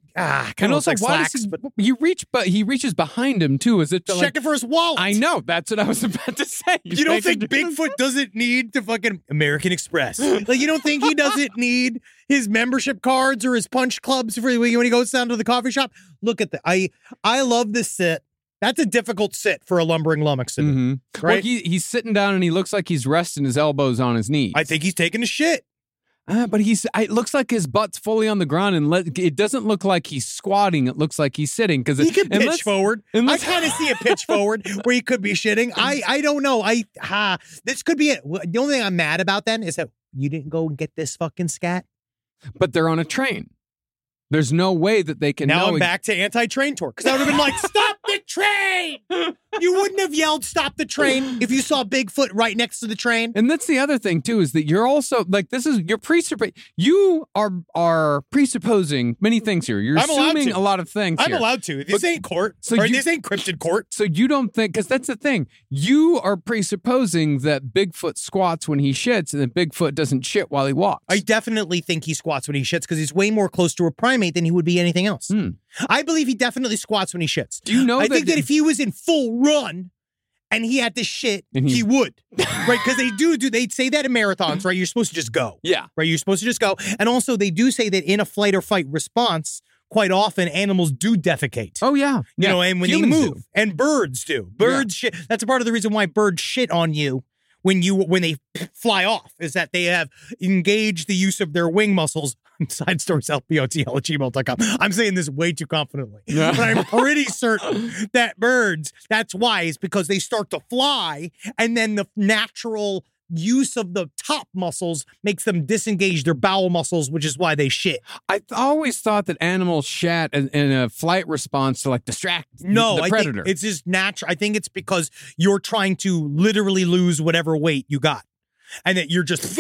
ah, kind And of also, looks like why slacks, does he, but he reach? But he reaches behind him too, as if to like. checking for his wallet. I know. That's what I was about to say. He's You don't making- think Bigfoot doesn't need to fucking American Express? Like, you don't think he doesn't need his membership cards or his punch clubs for when he goes down to the coffee shop? Look at the I I love this sit. That's a difficult sit for a lumbering lummox to do, Mhm. right? Well, he, he's sitting down and he looks like he's resting his elbows on his knees. I think he's taking a shit. Uh, but he's. It looks like his butt's fully on the ground, and let, it doesn't look like he's squatting. It looks like he's sitting because He can pitch unless, forward. unless- I kind of see a pitch forward where he could be shitting. I I don't know. I ha. This could be it. The only thing I'm mad about then is that you didn't go and get this fucking scat. But they're on a train. There's no way that they can. Now know I'm back to anti-train talk because I would have been like, "Stop the train!" You wouldn't have yelled, "Stop the train!" if you saw Bigfoot right next to the train. And that's the other thing too, is that you're also like this is you're presupp you are are presupposing many things here. You're I'm allowed assuming to. a lot of things. I'm here. allowed to. This But- ain't court. so or you- this ain't cryptid court. So you don't think because that's the thing. You are presupposing that Bigfoot squats when he shits, and that Bigfoot doesn't shit while he walks. I definitely think he squats when he shits because he's way more close to a primate than he would be anything else. Hmm. I believe he definitely squats when he shits. Do you know I that think that if he was in full run and he had to shit, And he- he would. Right? Because they do do they say that in marathons, right? You're supposed to just go. Yeah. Right? You're supposed to just go. And also they do say that in a flight or fight response, quite often animals do defecate. Oh yeah. You Yeah. know, and when Humans they do. move, and birds do. Birds shit. That's a part of the reason why birds shit on you when you when they fly off is that they have engaged the use of their wing muscles. Side stories L P O T L at gmail dot com. I'm saying this way too confidently. Yeah. But I'm pretty certain that birds, that's why, is because they start to fly and then the natural use of the top muscles makes them disengage their bowel muscles, which is why they shit. I th- always thought that animals shat in, in a flight response to like distract No, the I predator. think it's just natural. I think it's because you're trying to literally lose whatever weight you got. And that you're just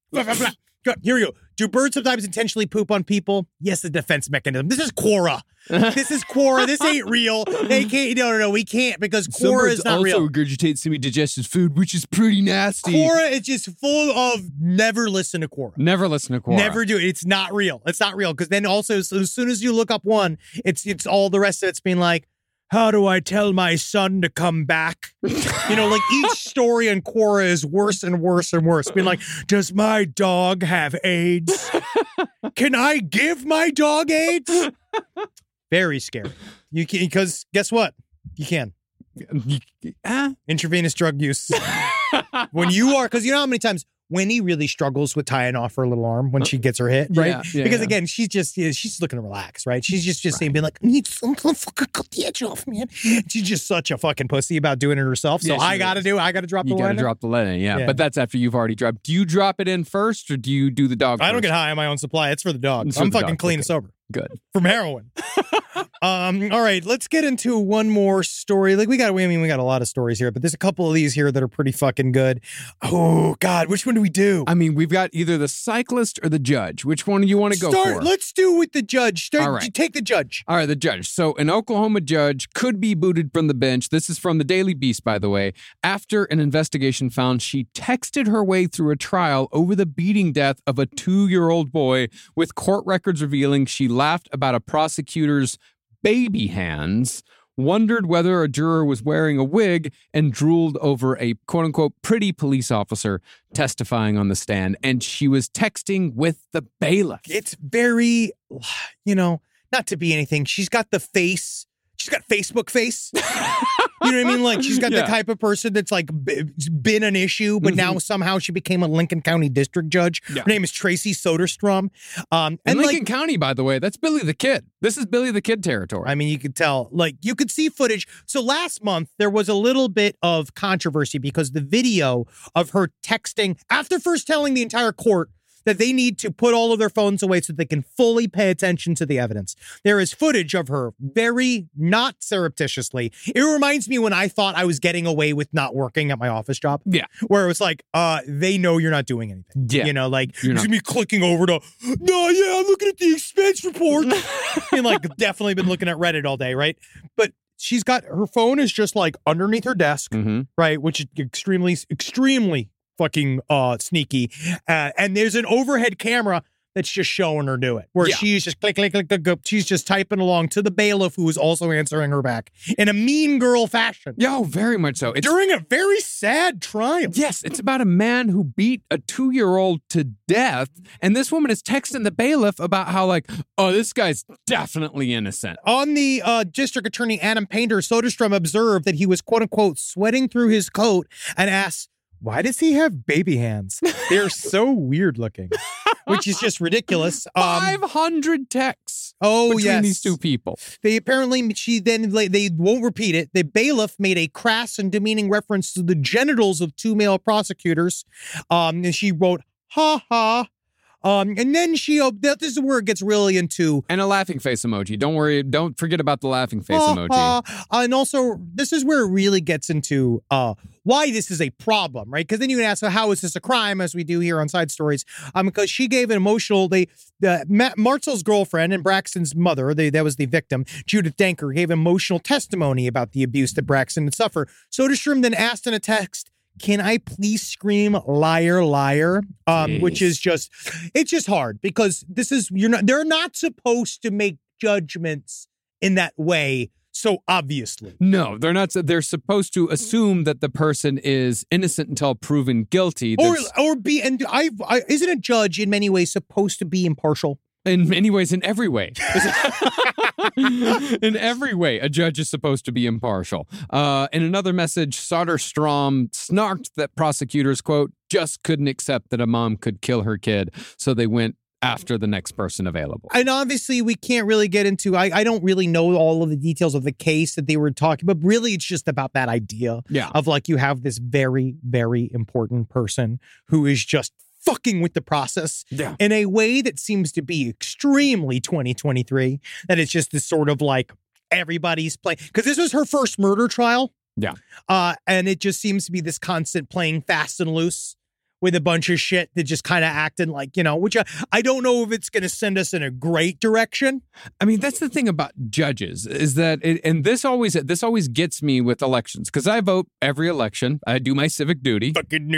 here we go. Do birds sometimes intentionally poop on people? Yes, a defense mechanism. This is Quora. This is Quora. This ain't real. They can't. No, no, no. We can't because Some Quora birds is not also real. regurgitate semi-digested food, which is pretty nasty. Quora is just full of never listen to Quora. Never listen to Quora. Never do it. It's not real. It's not real. Because then also, so as soon as you look up one, it's it's all the rest of it's being like, how do I tell my son to come back? You know, like each story on Quora is worse and worse and worse. Being like, does my dog have AIDS? Can I give my dog AIDS? Very scary. You can, because guess what? You can. Ah. Intravenous drug use. When you are, because you know how many times Winnie really struggles with tying off her little arm when she gets her hit, right? Yeah, yeah, because yeah. again, she's just yeah, she's looking to relax, right? She's just just saying, being like, "Need some fucking cut the edge off, man." She's just such a fucking pussy about doing it herself. So Yeah, she I got to is. do, I got to drop You the got to line. drop the lead in, yeah. Yeah. But that's after you've already dropped. Do you drop it in first, or do you do the dog? I don't first? get high on my own supply. It's for the dog. It's for I'm the fucking dog, clean and okay. sober Good. from heroin. um. All right, let's get into one more story. Like we got, I mean, we got a lot of stories here, but there's a couple of these here that are pretty fucking good. Oh God, which one do we do? I mean, we've got either the cyclist or the judge. Which one do you want to go Start. for? Let's do with the judge. Start, All right. Take the judge. All right, the judge. So, an Oklahoma judge could be booted from the bench. This is from the Daily Beast, by the way, after an investigation found she texted her way through a trial over the beating death of a two-year-old boy, with court records revealing she laughed about a prosecutor's baby hands, wondered whether a juror was wearing a wig, and drooled over a quote-unquote pretty police officer testifying on the stand. And she was texting with the bailiff. It's very, you know, not to be anything. She's got the face. She's got Facebook face. You know what I mean? Like she's got Yeah. the type of person that's like b- been an issue, but now somehow she became a Lincoln County district judge. Yeah. Her name is Tracy Soderstrom. Um, And and Lincoln like, County, by the way, that's Billy the Kid. This is Billy the Kid territory. I mean, you could tell, like, you could see footage. So last month, there was a little bit of controversy because the video of her texting, after first telling the entire court that they need to put all of their phones away so they can fully pay attention to the evidence. There is footage of her very not surreptitiously. It reminds me when I thought I was getting away with not working at my office job. Yeah. Where it was like, uh, they know you're not doing anything. Yeah. You know, like, You're it's not. me clicking over to, no, yeah, I'm looking at the expense report. And like, definitely been looking at Reddit all day, right? But she's got, her phone is just like underneath her desk, Mhm. right? Which is extremely, extremely fucking uh, sneaky. Uh, and there's an overhead camera that's just showing her do it. Where Yeah. she's just click, click, click, click, click. She's just typing along to the bailiff who is also answering her back in a mean girl fashion. Yeah, oh, very much so. It's During a very sad trial. Yes, it's about a man who beat a two-year-old to death, and this woman is texting the bailiff about how, like, oh, this guy's definitely innocent. On the uh, district attorney Adam Painter, Soderstrom observed that he was, quote unquote, sweating through his coat and asked, why does he have baby hands? They're so weird looking, which is just ridiculous. Um, five hundred texts oh, between yes. these two people. They apparently, she then, like, they won't repeat it. The bailiff made a crass and demeaning reference to the genitals of two male prosecutors. Um, and she wrote, ha ha. Um, and then she, uh, this is where it gets really into. And a laughing face emoji. Don't worry. Don't forget about the laughing face ha, emoji. ha. Uh, and also, this is where it really gets into uh, why this is a problem, right? Because then you can ask, so how is this a crime, as we do here on Side Stories? Um, because she gave an emotional, they, the, Ma- Marcel's girlfriend and Braxton's mother, they, that was the victim, Judith Danker, gave emotional testimony about the abuse that Braxton had suffered. Soderstrom then asked in a text, can I please scream liar, liar? Um, which is just, it's just hard because this is, you're not, they're not supposed to make judgments in that way. So obviously. No, they're not. They're supposed to assume that the person is innocent until proven guilty. Or, That's- or be, and I, I, isn't a judge in many ways supposed to be impartial? in many ways, in every way. In every way, a judge is supposed to be impartial. Uh, in another message, Soderstrom snarked that prosecutors, quote, just couldn't accept that a mom could kill her kid, so they went after the next person available. And obviously, we can't really get into, I, I don't really know all of the details of the case that they were talking, but really it's just about that idea Yeah. of like you have this very, very important person who is just fucking with the process Yeah. in a way that seems to be extremely twenty twenty-three, that it's just this sort of like everybody's playing, because this was her first murder trial. Yeah. Uh, and it just seems to be this constant playing fast and loose with a bunch of shit that just kind of acting like, you know, which I, I don't know if it's going to send us in a great direction. I mean, that's the thing about judges is that, it, and this always this always gets me with elections because I vote every election. I do my civic duty. Fucking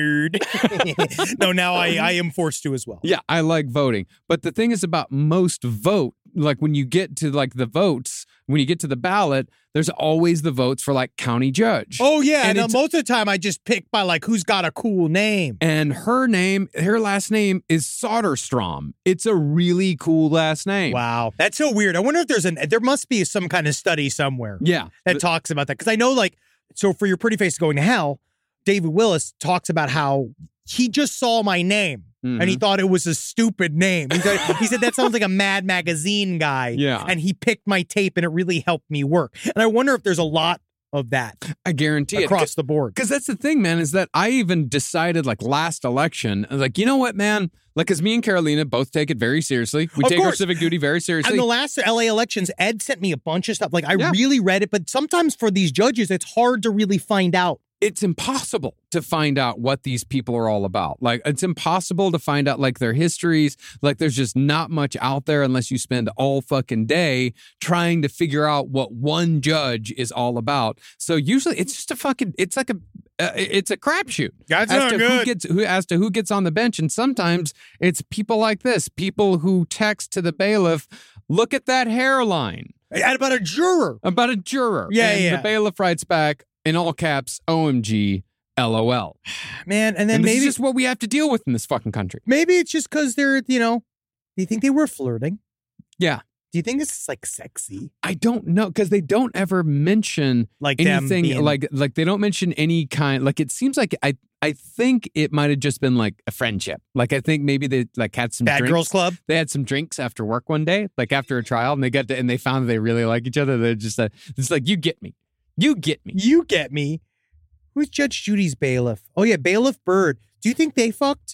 nerd. No, now I, I am forced to as well. Yeah, I like voting. But the thing is about most vote, like when you get to like the votes, when you get to the ballot, there's always the votes for like county judge. Oh, yeah. And And it's- most of the time I just pick by like who's got a cool name. And her name, her last name is Soderstrom. It's a really cool last name. Wow. That's so weird. I wonder if there's an, there must be some kind of study somewhere Yeah. that talks about that. Because I know, like, so for Your Pretty Face Going to Hell, David Willis talks about how he just saw my name and he Mhm. thought it was a stupid name. He said, he said that sounds like a Mad Magazine guy. Yeah. And he picked my tape and it really helped me work. And I wonder if there's a lot of that I guarantee it. across the board. Because that's the thing, man, is that I even decided like last election, I was like, you know what, man? Like, because me and Carolina both take it very seriously. We Of take our course. civic duty very seriously. And the last L A elections, Ed sent me a bunch of stuff. Like, I Yeah. really read it, but sometimes for these judges, it's hard to really find out. It's impossible to find out what these people are all about. Like, it's impossible to find out like their histories. Like, there's just not much out there unless you spend all fucking day trying to figure out what one judge is all about. So usually it's just a fucking, it's like a, uh, it's a crapshoot. That's as not to good. Who gets, who, as to who gets on the bench. And sometimes it's people like this, people who text to the bailiff, look at that hairline. And about a juror. About a juror. Yeah, and yeah. the bailiff writes back in all caps, O M G, LOL. Man, and then And this maybe is just what we have to deal with in this fucking country. maybe it's just because they're, you know, do you think they were flirting? Yeah. Do you think this is like sexy? I don't know because they don't ever mention Like them anything being- like like they don't mention any kind like it seems like I I think it might have just been like a friendship. Like I think maybe they like had some Bad drinks. Girls Club? They had some drinks after work one day, like after a trial, and they got to and they found that they really like each other. They're just uh, it's like you get me, you get me. You get me. Who's Judge Judy's bailiff? Oh, yeah, Bailiff Bird. Do you think they fucked?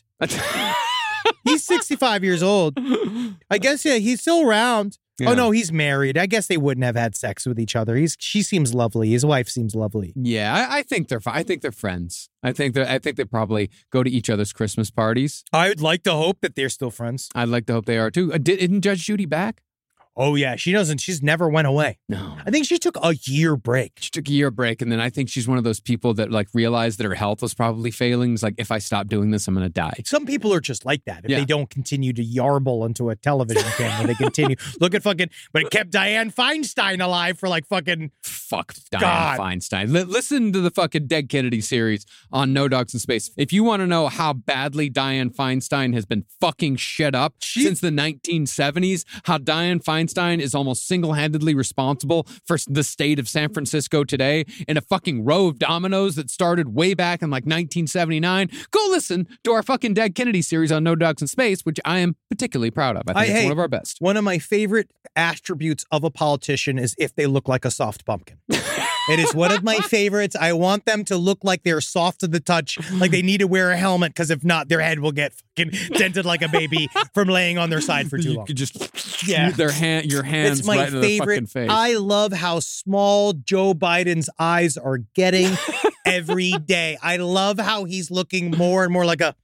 He's sixty-five years old. I guess, yeah, he's still around. Yeah. Oh, no, he's married. I guess they wouldn't have had sex with each other. He's She seems lovely. His wife seems lovely. Yeah, I, I think they're fine. I think they're friends. I think they I think they probably go to each other's Christmas parties. I would like to hope that they're still friends. I'd like to hope they are too. Uh, did, isn't Judge Judy back? Oh, yeah. She doesn't. She's never went away. No. I think she took a year break. She took a year break, and then I think she's one of those people that like realized that her health was probably failing. It's like, if I stop doing this, I'm going to die. Some people are just like that. If Yeah. they don't continue to yarble into a television camera, they continue. Look at fucking, but it kept Dianne Feinstein alive for like fucking. Fuck Dianne God. Feinstein. Li- listen to the fucking Dead Kennedy series on No Dogs in Space. If you want to know how badly Dianne Feinstein has been fucking shit up She- since the nineteen seventies, how Dianne Feinstein is almost single-handedly responsible for the state of San Francisco today in a fucking row of dominoes that started way back in like nineteen seventy-nine, go listen to our fucking Dead Kennedy series on No Dogs in Space, which I am particularly proud of. I think I- it's hey, one of our best. One of my favorite attributes of a politician is if they look like a soft pumpkin. It is one of my favorites. I want them to look like they're soft to the touch, like they need to wear a helmet, because if not, their head will get fucking dented like a baby from laying on their side for too You long. could just Yeah. shoot their hand, your hands It's my right into the fucking favorite. face. I love how small Joe Biden's eyes are getting every day. I love how he's looking more and more like a.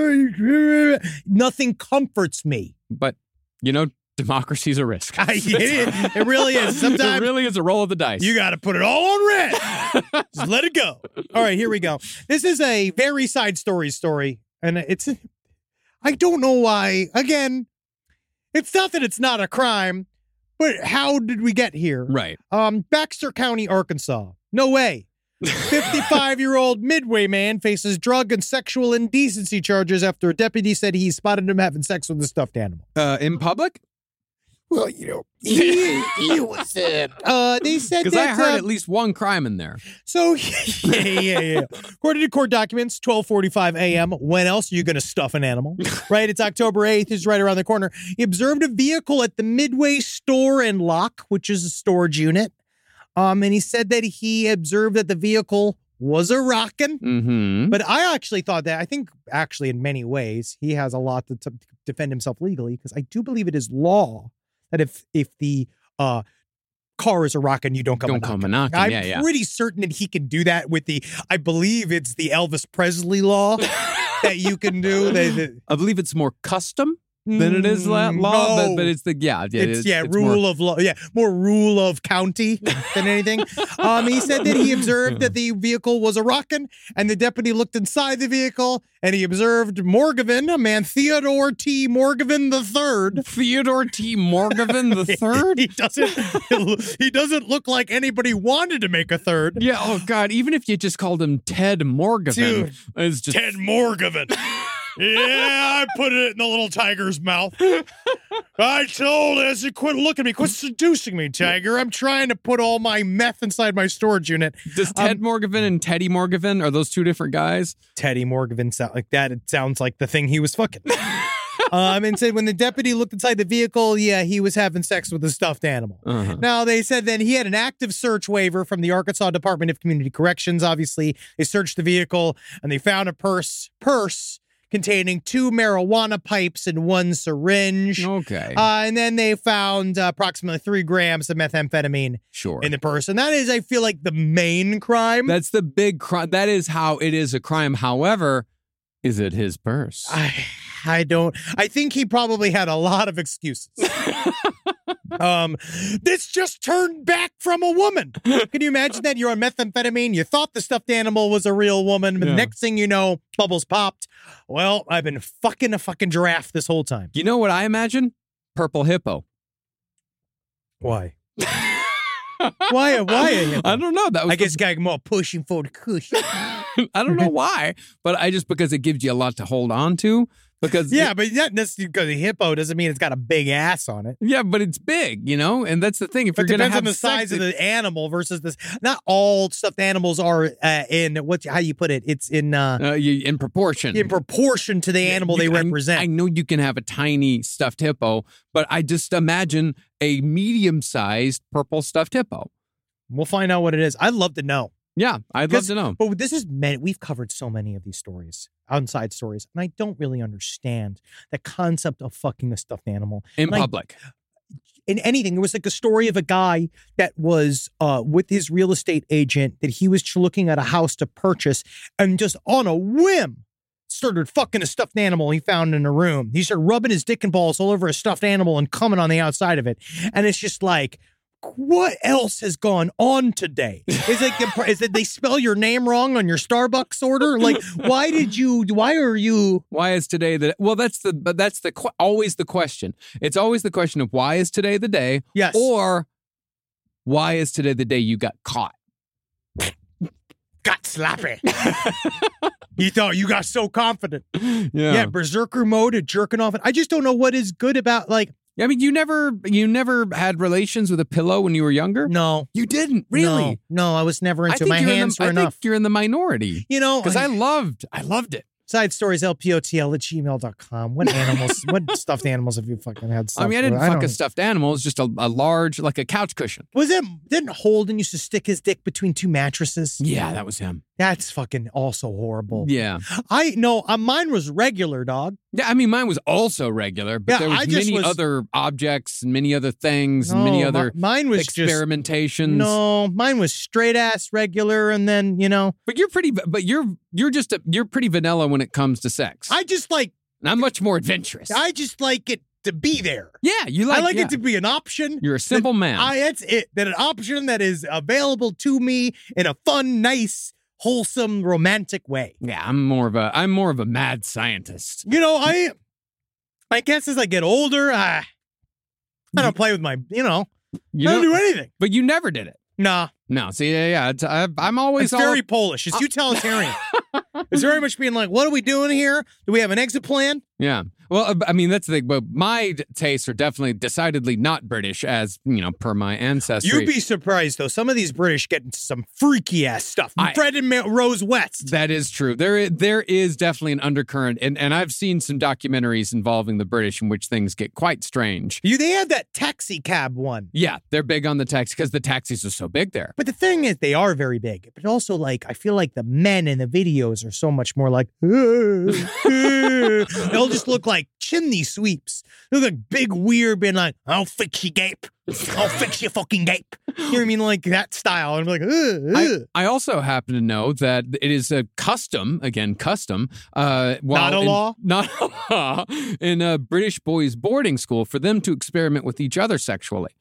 Nothing comforts me. But, you know, democracy's a risk. I, it, it really is. It Sometimes really is a roll of the dice. you got to put it all on red. Just let it go. All right, here we go. This is a very side story story. And it's, I don't know why. Again, it's not that it's not a crime, but how did we get here? Right. Um, Baxter County, Arkansas. No way. fifty-five-year-old Midway man faces drug and sexual indecency charges after a deputy said he spotted him having sex with a stuffed animal. Uh, in public? Well, you know, he, he was in. Uh, they said Because I that. heard uh, at least one crime in there. So, yeah, yeah, yeah. According to court documents, twelve forty-five a.m., when else are you going to stuff an animal? Right? It's October eighth. It's right around the corner. He observed a vehicle at the Midway Store and Lock, which is a storage unit. Um, and he said that he observed that the vehicle was a rockin'. Mm-hmm. But I actually thought that, I think actually in many ways, he has a lot to, to defend himself legally, because I do believe it is law that if if the uh, car is a rockin', you don't come Don't a come knockin'. a knocking. I'm Yeah, yeah. pretty certain that he can do that with the, I believe it's the Elvis Presley law that you can do. That, that- I believe it's more custom than it is la- law, No. but, but it's the, yeah. yeah It's, yeah, it's rule more- of law. Yeah, more rule of county than anything. Um, he said that he observed that the vehicle was a rockin', and the deputy looked inside the vehicle, and he observed Morgavin, a man Theodore T. Morgavin the third. Theodore T. Morgavin the third? He doesn't. He doesn't look like anybody wanted to make a third. Yeah, oh God, even if you just called him Ted Morgavin, Dude, it's just Ted Morgavin. Yeah, I put it in the little tiger's mouth. I told it, I said, quit looking at me. Quit seducing me, tiger. I'm trying to put all my meth inside my storage unit. Does Ted Morgavin and Teddy Morgavin, are those two different guys? Teddy Morgavin sound like that. It sounds like the thing he was fucking. um, and said when the deputy looked inside the vehicle, yeah, he was having sex with a stuffed animal. Uh-huh. Now, they said that he had an active search waiver from the Arkansas Department of Community Corrections. Obviously, they searched the vehicle and they found a purse, purse containing two marijuana pipes and one syringe. Okay. Uh, and then they found uh, approximately three grams of methamphetamine sure. in the purse. And that is, I feel like, the main crime. That's the big crime. That is how it is a crime. However, is it his purse? I, I don't. I think he probably had a lot of excuses. um, this just turned back from a woman. Can you imagine that? You're on methamphetamine. You thought the stuffed animal was a real woman. But Yeah. the next thing you know, bubbles popped. Well, I've been fucking a fucking giraffe this whole time. You know what I imagine? Purple hippo. Why? why? Why? A hippo? I don't know. That was I guess guy more pushing for the cushion. the- I don't know why, but I just because it gives you a lot to hold on to. Because Yeah, it- but not necessarily because a hippo doesn't mean it's got a big ass on it. yeah, but it's big, you know, and that's the thing. If But you're it gonna depends have on the sex, size of it- the animal versus this. Not all stuffed animals are uh, in what? How you put it? It's in uh, uh, you, in proportion. in proportion to the animal You- they I- represent. I, know you can have a tiny stuffed hippo, but I just imagine a medium-sized purple stuffed hippo. We'll find out what it is. I'd love to know. Yeah, I'd love 'Cause- to know. But this is many. We've covered so many of these stories, outside stories, and I don't really understand the concept of fucking a stuffed animal In Like, public. in anything. There was like a story of a guy that was uh, with his real estate agent that he was looking at a house to purchase, and just on a whim started fucking a stuffed animal he found in a room. He started rubbing his dick and balls all over a stuffed animal and coming on the outside of it. And it's just like, what else has gone on today? Is it, is it they spell your name wrong on your Starbucks order? Like, why did you, why are you? Why is today the, well, that's the, but that's the, always the question. It's always the question of why is today the day? Yes. Or why is today the day you got caught? Got slappy. You thought you got so confident. Yeah. Yeah, berserker mode at jerking off. I just don't know what is good about, like, I mean, you never, you never had relations with a pillow when you were younger? no. You didn't, really? No, no, I was never I into think My you're in hands the, were I enough. think you're in the minority. You know, Because I loved, I loved it. Side stories, L P O T L at gmail dot com. What animals, what stuffed animals have you fucking had? I mean, I didn't with? fuck a don't- stuffed animal. It's just a, a large, like a couch cushion. Was it, didn't Holden used to stick his dick between two mattresses? Yeah, that was him. That's fucking also horrible. Yeah. I, no, uh, mine was regular, dog. Yeah, I mean, mine was also regular, but Yeah, there was I just many was- other objects and many other things and No, many mi- other mine was just, experimentations. no, mine was straight ass regular. And then, you know, But you're pretty, but you're, you're just, a, you're pretty vanilla when it comes to sex. I just like, And I'm much more adventurous. I just like it to be there. yeah, you like, I like yeah. it to be an option. You're a simple man. I, that's it. That an option that is available to me in a fun, nice, wholesome, romantic way. yeah, I'm more of a, I'm more of a mad scientist. You know, I, I guess as I get older, I, I don't play with my, you know, You I don't know, do anything. but you never did it. Nah, No, see, yeah, yeah. It's, I, I'm always it's all, very Polish. It's utilitarian. It's very much being like, what are we doing here? Do we have an exit plan? yeah. Well, uh, I mean, that's the thing. But my d- tastes are definitely decidedly not British, as you know, per my ancestry. You'd be surprised, though. Some of these British get into some freaky ass stuff. I- Fred and Ma- Rose West. That is true. There, i- there is definitely an undercurrent, and, and I've seen some documentaries involving the British in which things get quite strange. You, they have that taxi cab one. Yeah, they're big on the taxi because the taxis are so big there. But the thing is, they are very big. But also, like, I feel like the men in the videos are so much more like, they'll just look like chimney sweeps. They look like big, weird, being like, I'll fix your gape. I'll fix your fucking gape. You know what I mean? Like that style. I'm like, ugh, I, ugh. I also happen to know that it is a custom, again, custom. Uh, while Not a in- law? Not a law in a British boys' boarding school for them to experiment with each other sexually.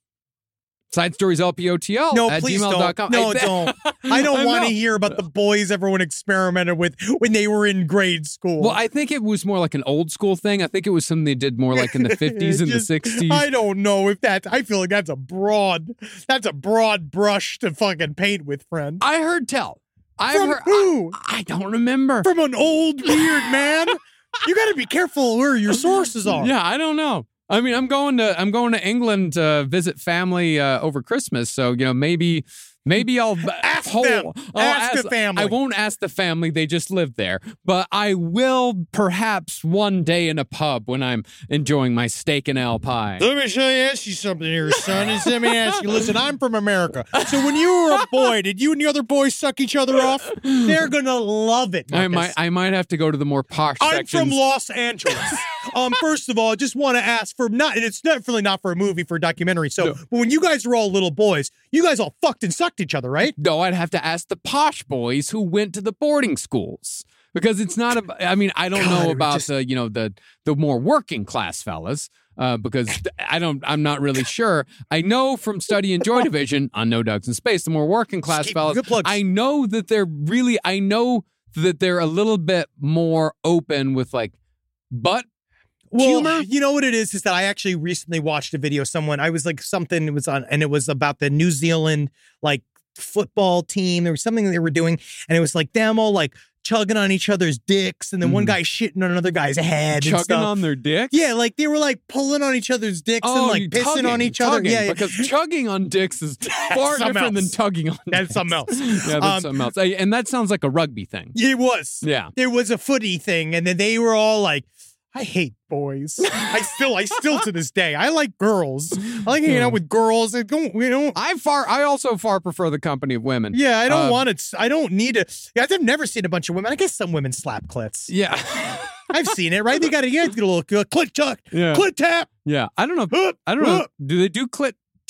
Side stories L P O T L No, at please gmail dot com. don't. No, I- don't. I don't I want to know. hear about the boys everyone experimented with when they were in grade school. Well, I think it was more like an old school thing. I think it was something they did more like in the fifties and the Just- sixties. I don't know if that's, I feel like that's a broad, that's a broad brush to fucking paint with, friend. I heard tell. I From heard. who? I, I don't remember. From an old weird man? You got to be careful where your sources are. Yeah, I don't know. I mean, I'm going to I'm going to England to visit family uh, over Christmas, so you know maybe maybe I'll Ask hold- them. I'll Ask the family. I won't ask the family; they just live there. But I will perhaps one day in a pub when I'm enjoying my steak and ale pie. Let me show you, ask you something here, son. Just let me ask you. Listen, I'm from America. So when you were a boy, did you and the other boys suck each other off? They're gonna love it. I Marcus. might I might have to go to the more posh I'm sections. from Los Angeles. um, first of all, I just want to ask for not, and it's definitely not for a movie, for a documentary. So, No. but when you guys were all little boys, you guys all fucked and sucked each other, right? No, I'd have to ask the posh boys who went to the boarding schools because it's not. A, I mean, I don't God, know we about just- the you know the the more working class fellas uh, because I don't. I'm not really sure. I know from study in Joy Division on No Dogs in Space, the more working class keep- fellas. good plugs. I know that they're really. I know that they're a little bit more open with like butt. Well, Humor? you know what it is, is that I actually recently watched a video. Someone, I was like something, it was on, and it was about the New Zealand, like, football team. There was something that they were doing, and it was like them all like chugging on each other's dicks, and then one Mhm. guy shitting on another guy's head and Chugging stuff. on their dick. Yeah, like they were like pulling on each other's dicks and like you pissing tugging, on each other. tugging, Yeah, yeah. because chugging on dicks is far something different than else. tugging on. That's dicks. something else. Yeah, that's Um, something else. Uh, And that sounds like a rugby thing. It was. Yeah. There was a footy thing, and then they were all like, I hate boys. I still, I still to this day, I like girls. I like hanging out with girls. I don't, we don't. I far. I also far prefer the company of women. Yeah, I don't Uh, want it. I don't need to. Yeah, I've never seen a bunch of women. I guess some women slap clits. Yeah. I've seen it, right? They got to get a little uh, clit tuck, Yeah. clit tap. Yeah. I don't know. Hup, I don't know. hup. Do they do clit check?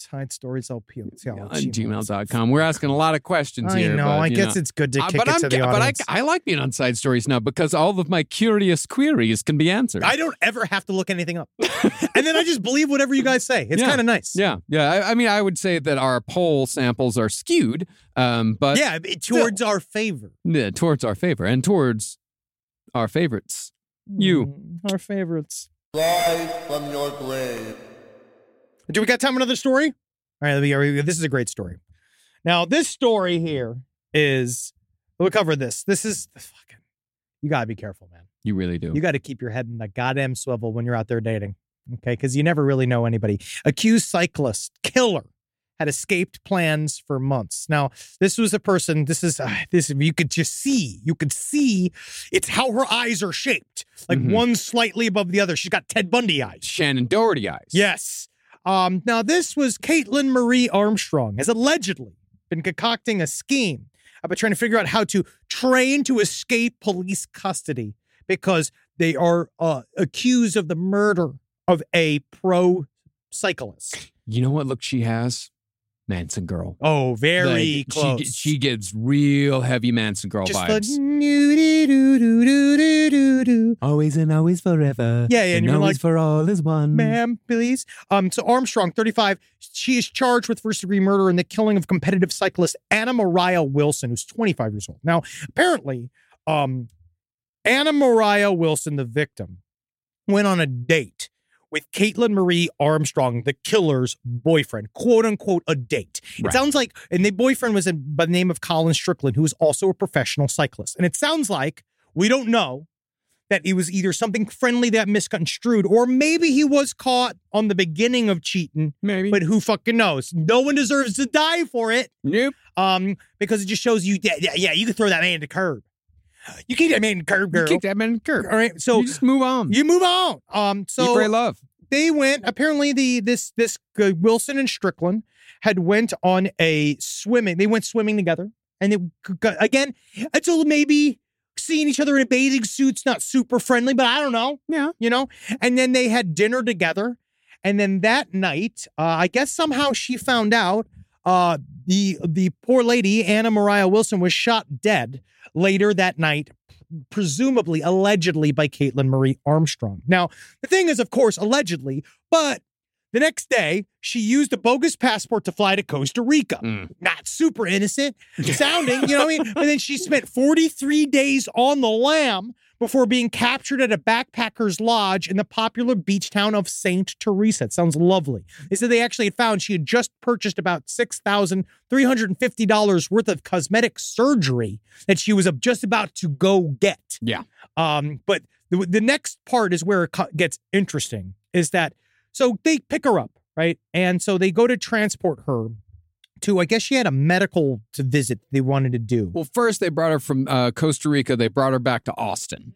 Side stories L P. On gmail dot com. We're asking a lot of questions I here. know. But, I you guess know. it's good to Uh, kick but it I'm, to the but I, audience. I like being on Side Stories now because all of my curious queries can be answered. I don't ever have to look anything up. And then I just believe whatever you guys say. It's Yeah. kind of nice. Yeah, yeah. I, I mean, I would say that our poll samples are skewed, um, but Yeah, it- towards our favor. yeah, towards our favor and towards our favorites. You. Mm, our favorites. Live from your grave. Do we got time for another story? All right, let me, this is a great story. Now, this story here is, we'll cover this. This is, fucking, you got to be careful, man. You really do. You got to keep your head in the goddamn swivel when you're out there dating, okay? Because you never really know anybody. Accused cyclist, killer, had escaped plans for months. Now, this was a person, this is, uh, this you could just see, you could see, it's how her eyes are shaped. Like Mhm. one slightly above the other. She's got Ted Bundy eyes. Shannon Doherty eyes. Yes. Um, now, this was Caitlin Marie Armstrong, has allegedly been concocting a scheme about trying to figure out how to train to escape police custody because they are uh, accused of the murder of a pro cyclist. You know what look she has? Manson Girl. Oh, very Like, close. She, she gives real heavy Manson Girl Just vibes. the Always and always forever. Yeah, yeah, and you're always like, for all is one. ma'am, please. Um, so Armstrong, thirty-five, she is charged with first-degree murder in the killing of competitive cyclist Anna Mariah Wilson, who's twenty-five years old. Now, apparently, um, Anna Mariah Wilson, the victim, went on a date with Caitlin Marie Armstrong, the killer's boyfriend, quote unquote, a date. It Right. sounds like, and the boyfriend was in, by the name of Colin Strickland, who is also a professional cyclist. And it sounds like, we don't know, that it was either something friendly that misconstrued, or maybe he was caught on the beginning of cheating, Maybe. but who fucking knows? No one deserves to die for it. Nope. Um, because it just shows you, yeah, yeah, yeah, you can throw that man to curb. You keep that man to curb, girl. You kick that man in the curb. All right, so you just move on. you move on. Um, so Eat, pray, love. they went. Apparently, the this this uh, Wilson and Strickland had went on a swimming. They went swimming together, and they got, again, it's a maybe seeing each other in a bathing suit's not super friendly, but I don't know. Yeah. You know. And then they had dinner together, and then that night, uh, I guess somehow she found out uh, the the poor lady Anna Mariah Wilson was shot dead later that night, presumably, allegedly by Caitlin Marie Armstrong. Now, the thing is, of course, allegedly, but the next day, she used a bogus passport to fly to Costa Rica. Mm. Not super innocent sounding, you know what I mean? But then she spent forty-three days on the lam before being captured at a backpacker's lodge in the popular beach town of Saint Teresa. It sounds lovely. They said they actually had found she had just purchased about six thousand three hundred fifty dollars worth of cosmetic surgery that she was just about to go get. Yeah. Um, but the, the next part is where it co- gets interesting, is that, so they pick her up, right? And so they go to transport her to, I guess she had a medical to visit they wanted to do. Well, first they brought her from uh, Costa Rica. They brought her back to Austin.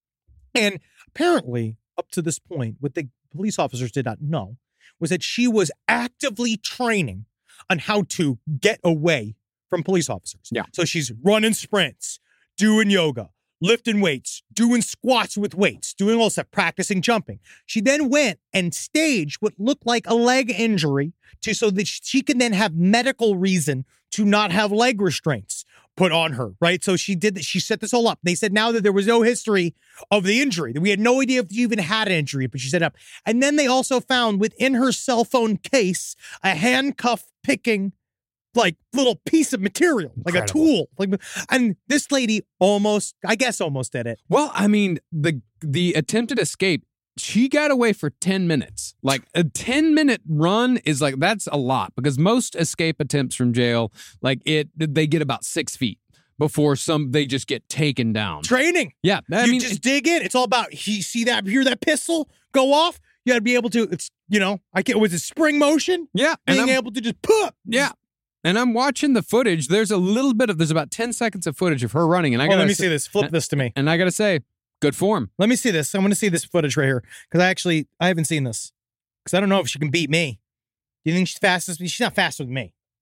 And apparently, up to this point, what the police officers did not know was that she was actively training on how to get away from police officers. Yeah. So she's running sprints, doing yoga, lifting weights, doing squats with weights, doing all stuff, practicing jumping. She then went and staged what looked like a leg injury to so that she can then have medical reason to not have leg restraints put on her, right? So she did that. She set this all up. They said now that there was no history of the injury, that we had no idea if she even had an injury, but she set it up. And then they also found within her cell phone case a handcuff picking like little piece of material, like Incredible. a tool. Like, and this lady almost, I guess almost did it. Well, I mean, the the attempted escape, she got away for ten minutes. Like a ten minute run is like, that's a lot because most escape attempts from jail, like it, they get about six feet before some, they just get taken down. Training. Yeah. I you mean, just dig in. It's all about, he see that, hear that pistol go off. You got to be able to, it's, you know, I can't, was it spring motion? yeah. And Being I'm, able to just put. yeah. And I'm watching the footage. There's a little bit of, there's about ten seconds of footage of her running. And I Oh, gotta let me say- see this. Flip this to me. And I got to say, good form. Let me see this. I want to see this footage right here because I actually, I haven't seen this because I don't know if she can beat me. Do you think she's fast as me? She's not faster than me.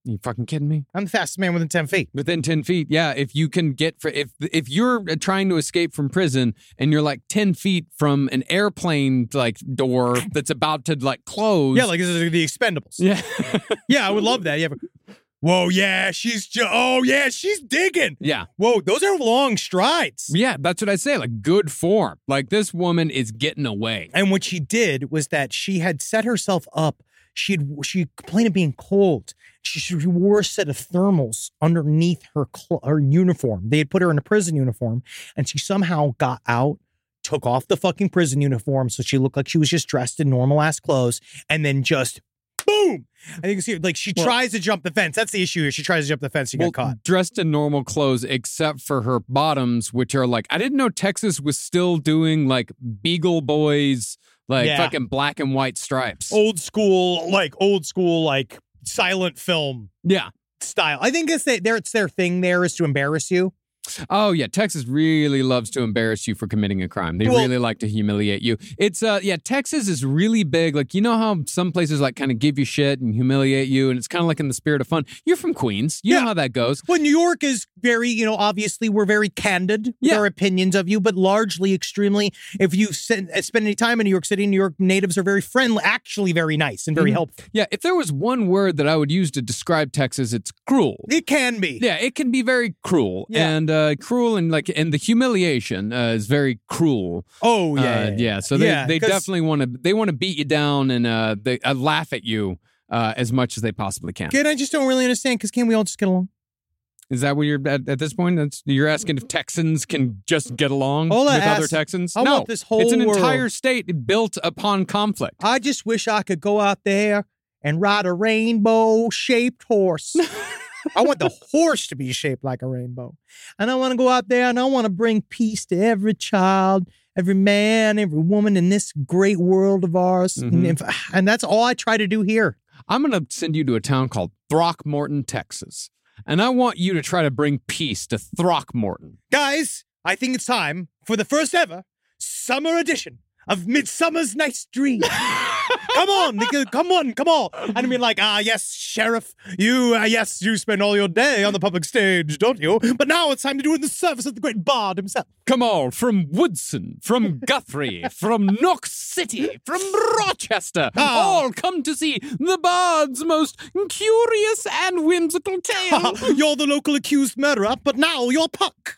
You fucking kidding me? I'm the fastest man within ten feet. Within ten feet, yeah. If you can get for if if you're trying to escape from prison and you're like ten feet from an airplane like door that's about to like close, Yeah, like this is the Expendables. yeah, Yeah, I would love that. Yeah. but- Whoa, yeah, she's ju- oh yeah, she's digging. yeah, Whoa, those are long strides. yeah. That's what I say. Like good form. Like this woman is getting away. And what she did was that she had set herself up. She had she complained of being cold. She, she wore a set of thermals underneath her cl- her uniform. They had put her in a prison uniform, and she somehow got out, took off the fucking prison uniform, so she looked like she was just dressed in normal ass clothes, and then just boom. I think you can see like she Well- tries to jump the fence. That's the issue here. She tries to jump the fence. She Well, got caught. dressed in normal clothes except for her bottoms, which are like I didn't know Texas was still doing like Beagle Boys, like Yeah. fucking black and white stripes. Old school, like old school, like silent film Yeah. style. I think it's they, their it's their thing there is to embarrass you. Oh yeah, Texas really loves to embarrass you for committing a crime. They Well- really like to humiliate you. It's uh yeah, Texas is really big. Like you know how some places like kind of give you shit and humiliate you, and it's kind of like in the spirit of fun. You're from Queens, you Yeah. know how that goes. Well, New York is very, you know, obviously we're very candid with Yeah. our opinions of you, but largely extremely, if you spend, spend any time in New York City, New York natives are very friendly, actually very nice and very Mhm. helpful. Yeah, if there was one word that I would use to describe Texas, it's cruel. It can be. Yeah, it can be very cruel, Yeah. and uh, cruel, and like, and the humiliation uh, is very cruel. Oh, yeah. uh, yeah. So they, Yeah, they 'cause- definitely want to they want to beat you down and uh, they uh, laugh at you uh, as much as they possibly can. Again, I just don't really understand because can't we all just get along? Is that what you're at, at this point? That's you're asking if Texans can just get along All I with other ask- Texans? I no, want this whole it's an world- entire state built upon conflict. I just wish I could go out there and ride a rainbow shaped horse. I want the horse to be shaped like a rainbow. And I want to go out there and I want to bring peace to every child, every man, every woman in this great world of ours. Mhm. And, if, and that's all I try to do here. I'm going to send you to a town called Throckmorton, Texas, and I want you to try to bring peace to Throckmorton. Guys, I think it's time for the first ever summer edition of Midsummer's Night's Dream. Come on, nigga, come on, come on. And I mean, like, ah, yes, Sheriff, you, uh, yes, you spend all your day on the public stage, don't you? But now it's time to do it in the service of the great bard himself. Come on, from Woodson, from Guthrie, from Knox City, from Rochester, Ah. all come to see the bard's most curious and whimsical tale. You're the local accused murderer, but now you're Puck.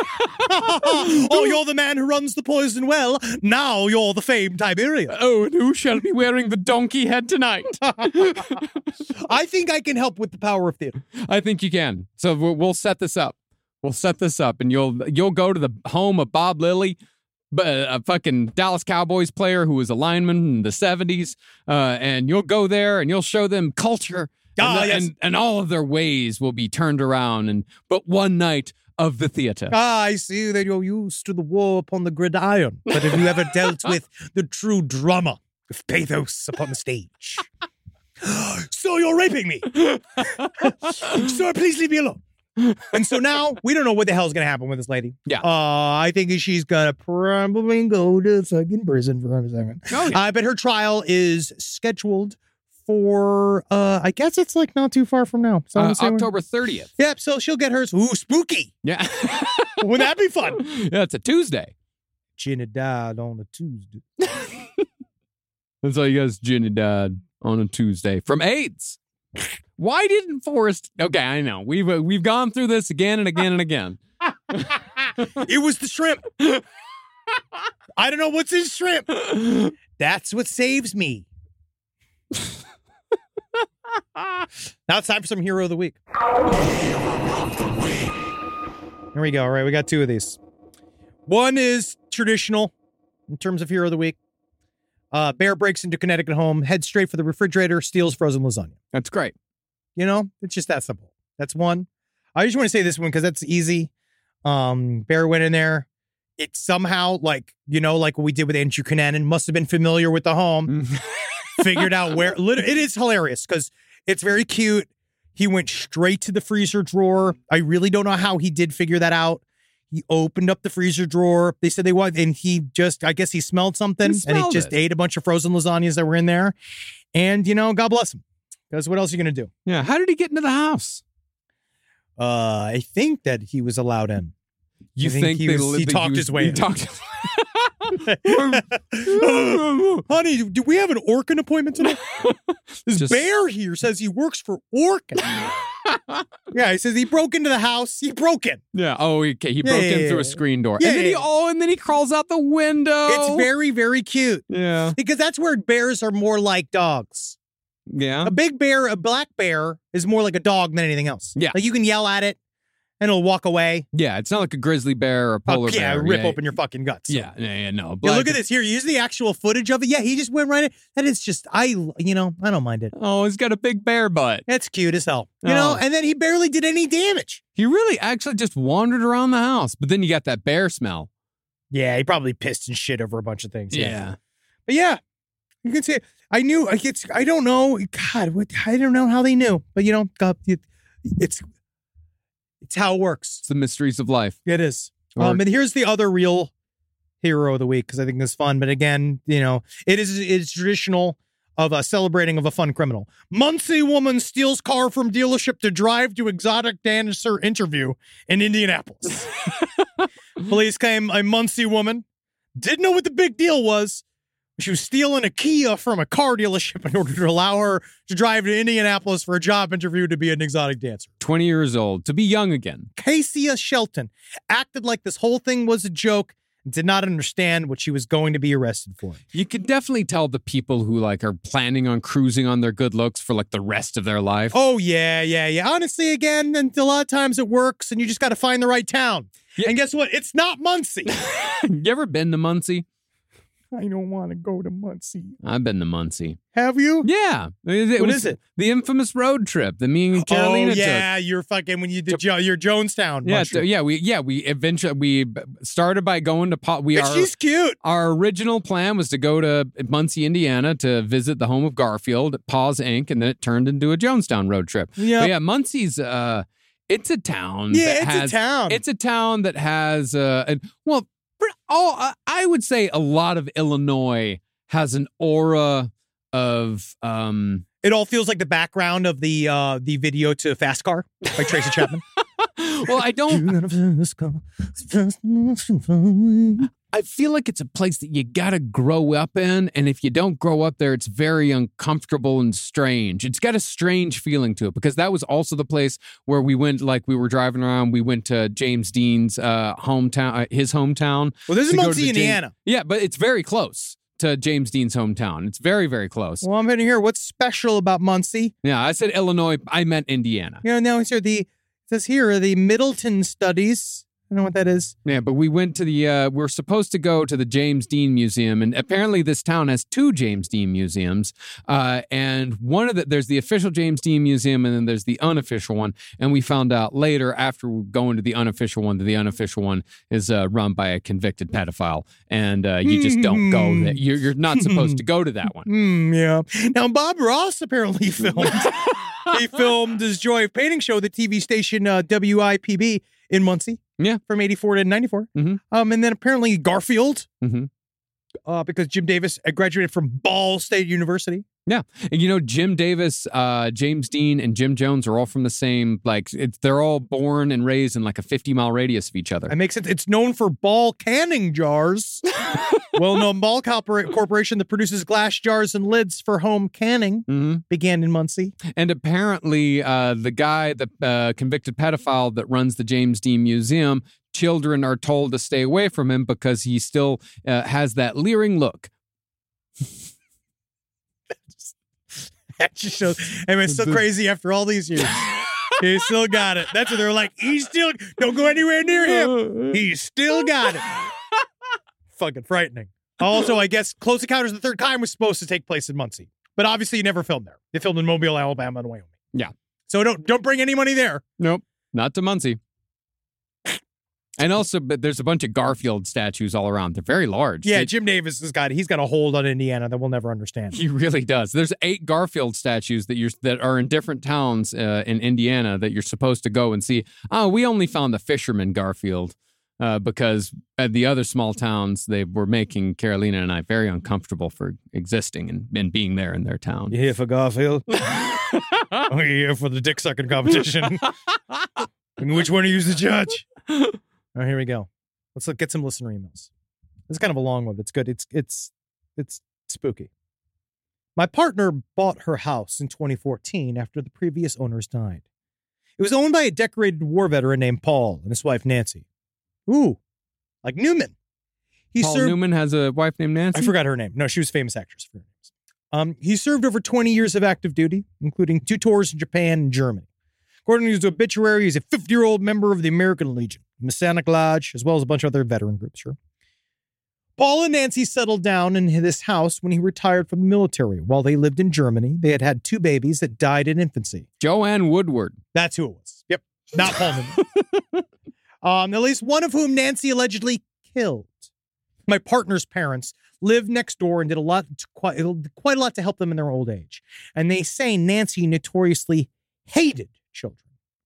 Oh, you're the man who runs the poison well. Now you're the famed Tiberius. Oh, and who shall be wearing the donkey head tonight? I think I can help with the power of theater. I think you can. So we'll, we'll set this up. We'll set this up, and you'll you'll go to the home of Bob Lilly, b- a fucking Dallas Cowboys player who was a lineman in the seventies, uh, and you'll go there and you'll show them culture, and, Ah, the- yes. and and all of their ways will be turned around. And but one night of the theater. Ah, I see that you're used to the war upon the gridiron. But have you ever dealt with the true drama of pathos upon the stage? So you're raping me. Sir, please leave me alone. And so now we don't know what the hell's going to happen with this lady. Yeah. Uh, I think she's going to probably go to fucking prison for a second. Oh, yeah. Uh, but her trial is scheduled for, uh, I guess it's like not too far from now. So I'm Uh, gonna say when- October thirtieth. Yep, so she'll get hers. Ooh, spooky. Yeah. Wouldn't that be fun? Yeah, it's a Tuesday. Jenny died on a Tuesday. That's all you guys. Jenny died on a Tuesday from AIDS. Why didn't Forrest? Okay, I know we've uh, we've gone through this again and again and again. It was the shrimp. I don't know what's in shrimp. That's what saves me. Now it's time for some hero of the week. Here we go. All right, we got two of these. One is traditional in terms of hero of the week. Uh, bear breaks into Connecticut home, heads straight for the refrigerator, steals frozen lasagna. That's great. You know, it's just that simple. That's one. I just want to say this one because that's easy. Um, Bear went in there. It somehow, like, you know, like what we did with Andrew Cunanan, must have been familiar with the home. Figured out where. Lit- it is hilarious because it's very cute. He went straight to the freezer drawer. I really don't know how he did figure that out. He opened up the freezer drawer. They said they want, and he just, I guess he smelled something, He and he smelled just it. ate a bunch of frozen lasagnas that were in there. And, you know, God bless him. Because what else are you going to do? Yeah. How did he get into the house? Uh, I think that he was allowed in. You I think think he they was- li- he that talked was- his way he in. talked- Honey, do we have an Orkin appointment today? This Just- bear here says he works for Orkin. Yeah, he says he broke into the house. He broke in. Yeah. Oh, okay. He Yeah, broke yeah, in yeah, through yeah. a screen door. Yeah, and then yeah, he yeah. oh, and then he crawls out the window. It's very, very cute. Yeah. Because that's where bears are more like dogs. Yeah. A big bear, a black bear, is more like a dog than anything else. Yeah. Like you can yell at it and it'll walk away. Yeah. It's not like a grizzly bear or a polar Oh, yeah, bear. rip yeah. open your fucking guts. Yeah. Yeah. Yeah. No. Yeah, Black- look at this here. Use the actual footage of it. Yeah, he just went right in. That is just, I, you know, I don't mind it. Oh, he's got a big bear butt. That's cute as hell. You know, Oh. and then he barely did any damage. He really actually just wandered around the house, but then you got that bear smell. Yeah, he probably pissed and shit over a bunch of things. Yeah. But yeah, you can say, I knew, I it's, I don't know. God, what, I don't know how they knew. But you know, God, it, it's, it's how it works. It's the mysteries of life. It is. Or- Um, and here's the other real hero of the week because I think this is fun. But again, you know, it is it's traditional of a celebrating of a fun criminal. Muncie woman steals car from dealership to drive to exotic dancer interview in Indianapolis. Police claim a Muncie woman didn't know what the big deal was. She was stealing a Kia from a car dealership in order to allow her to drive to Indianapolis for a job interview to be an exotic dancer. twenty years old, to be young again. Casey Shelton acted like this whole thing was a joke and did not understand what she was going to be arrested for. You can definitely tell the people who like are planning on cruising on their good looks for like the rest of their life. Oh, yeah, yeah, yeah. Honestly, again, and a lot of times it works and you just got to find the right town. Yeah. And guess what? It's not Muncie. You ever been to Muncie? I don't want to go to Muncie. I've been to Muncie. Have you? Yeah. It, it What was is it? The infamous road trip that me and Carolina oh, took. yeah. You're fucking when you did jo- your Jonestown. Yeah, mushroom. so- yeah, we yeah we eventually we started by going to po- we And are she's cute. our original plan was to go to Muncie, Indiana, to visit the home of Garfield, Paws Incorporated, and then it turned into a Jonestown road trip. Yeah. But yeah, Muncie's uh, it's a town. Yeah, that it's has, a town. It's a town that has uh, a, well, for all uh, I would say a lot of Illinois has an aura of um. It all feels like the background of the uh, the video to Fast Car by Tracy Chapman. Well, I don't. I feel like it's a place that you gotta grow up in, and if you don't grow up there, it's very uncomfortable and strange. It's got a strange feeling to it because that was also the place where we went. Like we were driving around, we went to James Dean's uh, hometown, uh, his hometown. Well, this is to go to Muncie, the James- Indiana. Yeah, but it's very close to James Dean's hometown. It's very, very close. Well, I'm going to hear what's special about Muncie. Yeah, I said Illinois. I meant Indiana. You know, now it's here the it says here the Middleton studies. I don't know what that is. Yeah, but we went to the, uh, we're supposed to go to the James Dean Museum, and apparently this town has two James Dean museums. Uh, and one of the, there's the official James Dean Museum, and then there's the unofficial one. And we found out later, after going to the unofficial one, that the unofficial one is uh, run by a convicted pedophile. And uh, you just don't go there. You're, you're not supposed to go to that one. Hmm, yeah. Now, Bob Ross apparently filmed. He filmed his Joy of Painting show, the T V station uh, W I P B in Muncie. Yeah. From eighty-four to ninety-four. Mhm. Um, and then apparently Garfield, hmm uh, because Jim Davis graduated from Ball State University. Yeah. And you know, Jim Davis, uh, James Dean, and Jim Jones are all from the same, like, it's, they're all born and raised in like a fifty mile radius of each other. That makes sense. It's known for Ball canning jars. Well-known Ball Corpora- Corporation that produces glass jars and lids for home canning hmm began in Muncie. And apparently, uh, the guy, the uh, convicted pedophile that runs the James Dean Museum, children are told to stay away from him because he still uh, has that leering look. That just shows. I mean, it's still crazy after all these years. He still got it. That's what they're like. He's still, don't go anywhere near him. He's still got it. Fucking frightening. Also, I guess Close Encounters of the Third Kind was supposed to take place in Muncie, but obviously you never filmed there. They filmed in Mobile, Alabama, and Wyoming. Yeah. So don't don't bring any money there. Nope, not to Muncie. And also, but there's a bunch of Garfield statues all around. They're very large. Yeah, They- Jim Davis has got he's got a hold on Indiana that we'll never understand. He really does. There's eight Garfield statues that you're that are in different towns uh, in Indiana that you're supposed to go and see. Oh, we only found the fisherman Garfield. uh, because at the other small towns, they were making Carolina and I very uncomfortable for existing and, and being there in their town. You here for Garfield? Are you here for the dick sucking competition? And which one of you is the judge? All right, here we go. Let's look, get some listener emails. This is kind of a long one, but it's good. It's it's it's spooky. My partner bought her house in twenty fourteen after the previous owners died. It was owned by a decorated war veteran named Paul and his wife Nancy. Ooh, like Newman. He Paul served, Newman has a wife named Nancy? I forgot her name. No, she was a famous actress. For her names. Um, he served over twenty years of active duty, including two tours in Japan and Germany. According to his obituary, he's a fifty-year-old member of the American Legion, Masonic Lodge, as well as a bunch of other veteran groups. Sure. Paul and Nancy settled down in this house when he retired from the military. While they lived in Germany, they had had two babies that died in infancy. Joanne Woodward. That's who it was. Yep. Not Paul Newman. um, at least one of whom Nancy allegedly killed. My partner's parents lived next door and did a lot, to, quite, quite a lot to help them in their old age. And they say Nancy notoriously hated children.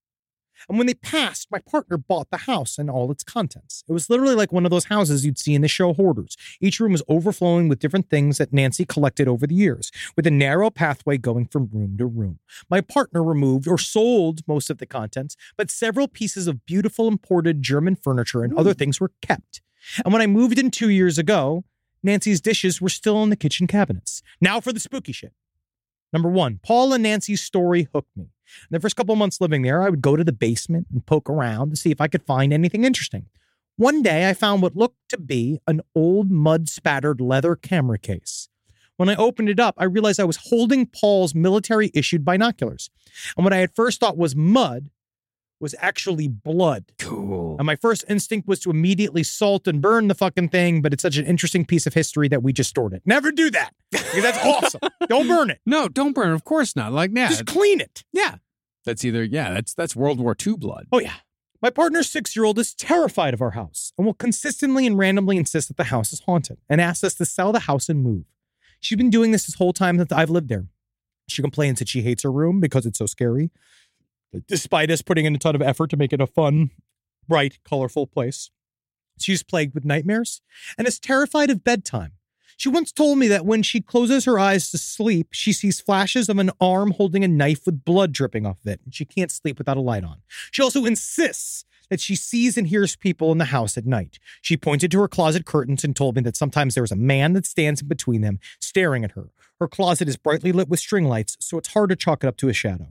And when they passed, my partner bought the house and all its contents. It was literally like one of those houses you'd see in the show Hoarders. Each room was overflowing with different things that Nancy collected over the years, with a narrow pathway going from room to room. My partner removed or sold most of the contents, but several pieces of beautiful imported German furniture and other things were kept. And when I moved in two years ago, Nancy's dishes were still in the kitchen cabinets. Now for the spooky shit. Number one, Paul and Nancy's story hooked me. In the first couple of months living there, I would go to the basement and poke around to see if I could find anything interesting. One day, I found what looked to be an old mud-spattered leather camera case. When I opened it up, I realized I was holding Paul's military-issued binoculars. And what I at first thought was mud was actually blood. Cool. And my first instinct was to immediately salt and burn the fucking thing, but it's such an interesting piece of history that we just stored it. Never do that, because that's awesome. Don't burn it. No, don't burn. Of course not. Like, yeah. Just clean it. Yeah. That's either, yeah, that's that's World War Two blood. Oh, yeah. My partner's six-year-old is terrified of our house and will consistently and randomly insist that the house is haunted and asks us to sell the house and move. She's been doing this this whole time that I've lived there. She complains that she hates her room because it's so scary, despite us putting in a ton of effort to make it a fun, bright, colorful place. She's plagued with nightmares and is terrified of bedtime. She once told me that when she closes her eyes to sleep, she sees flashes of an arm holding a knife with blood dripping off of it, and she can't sleep without a light on. She also insists that she sees and hears people in the house at night. She pointed to her closet curtains and told me that sometimes there's a man that stands in between them, staring at her. Her closet is brightly lit with string lights, so it's hard to chalk it up to a shadow.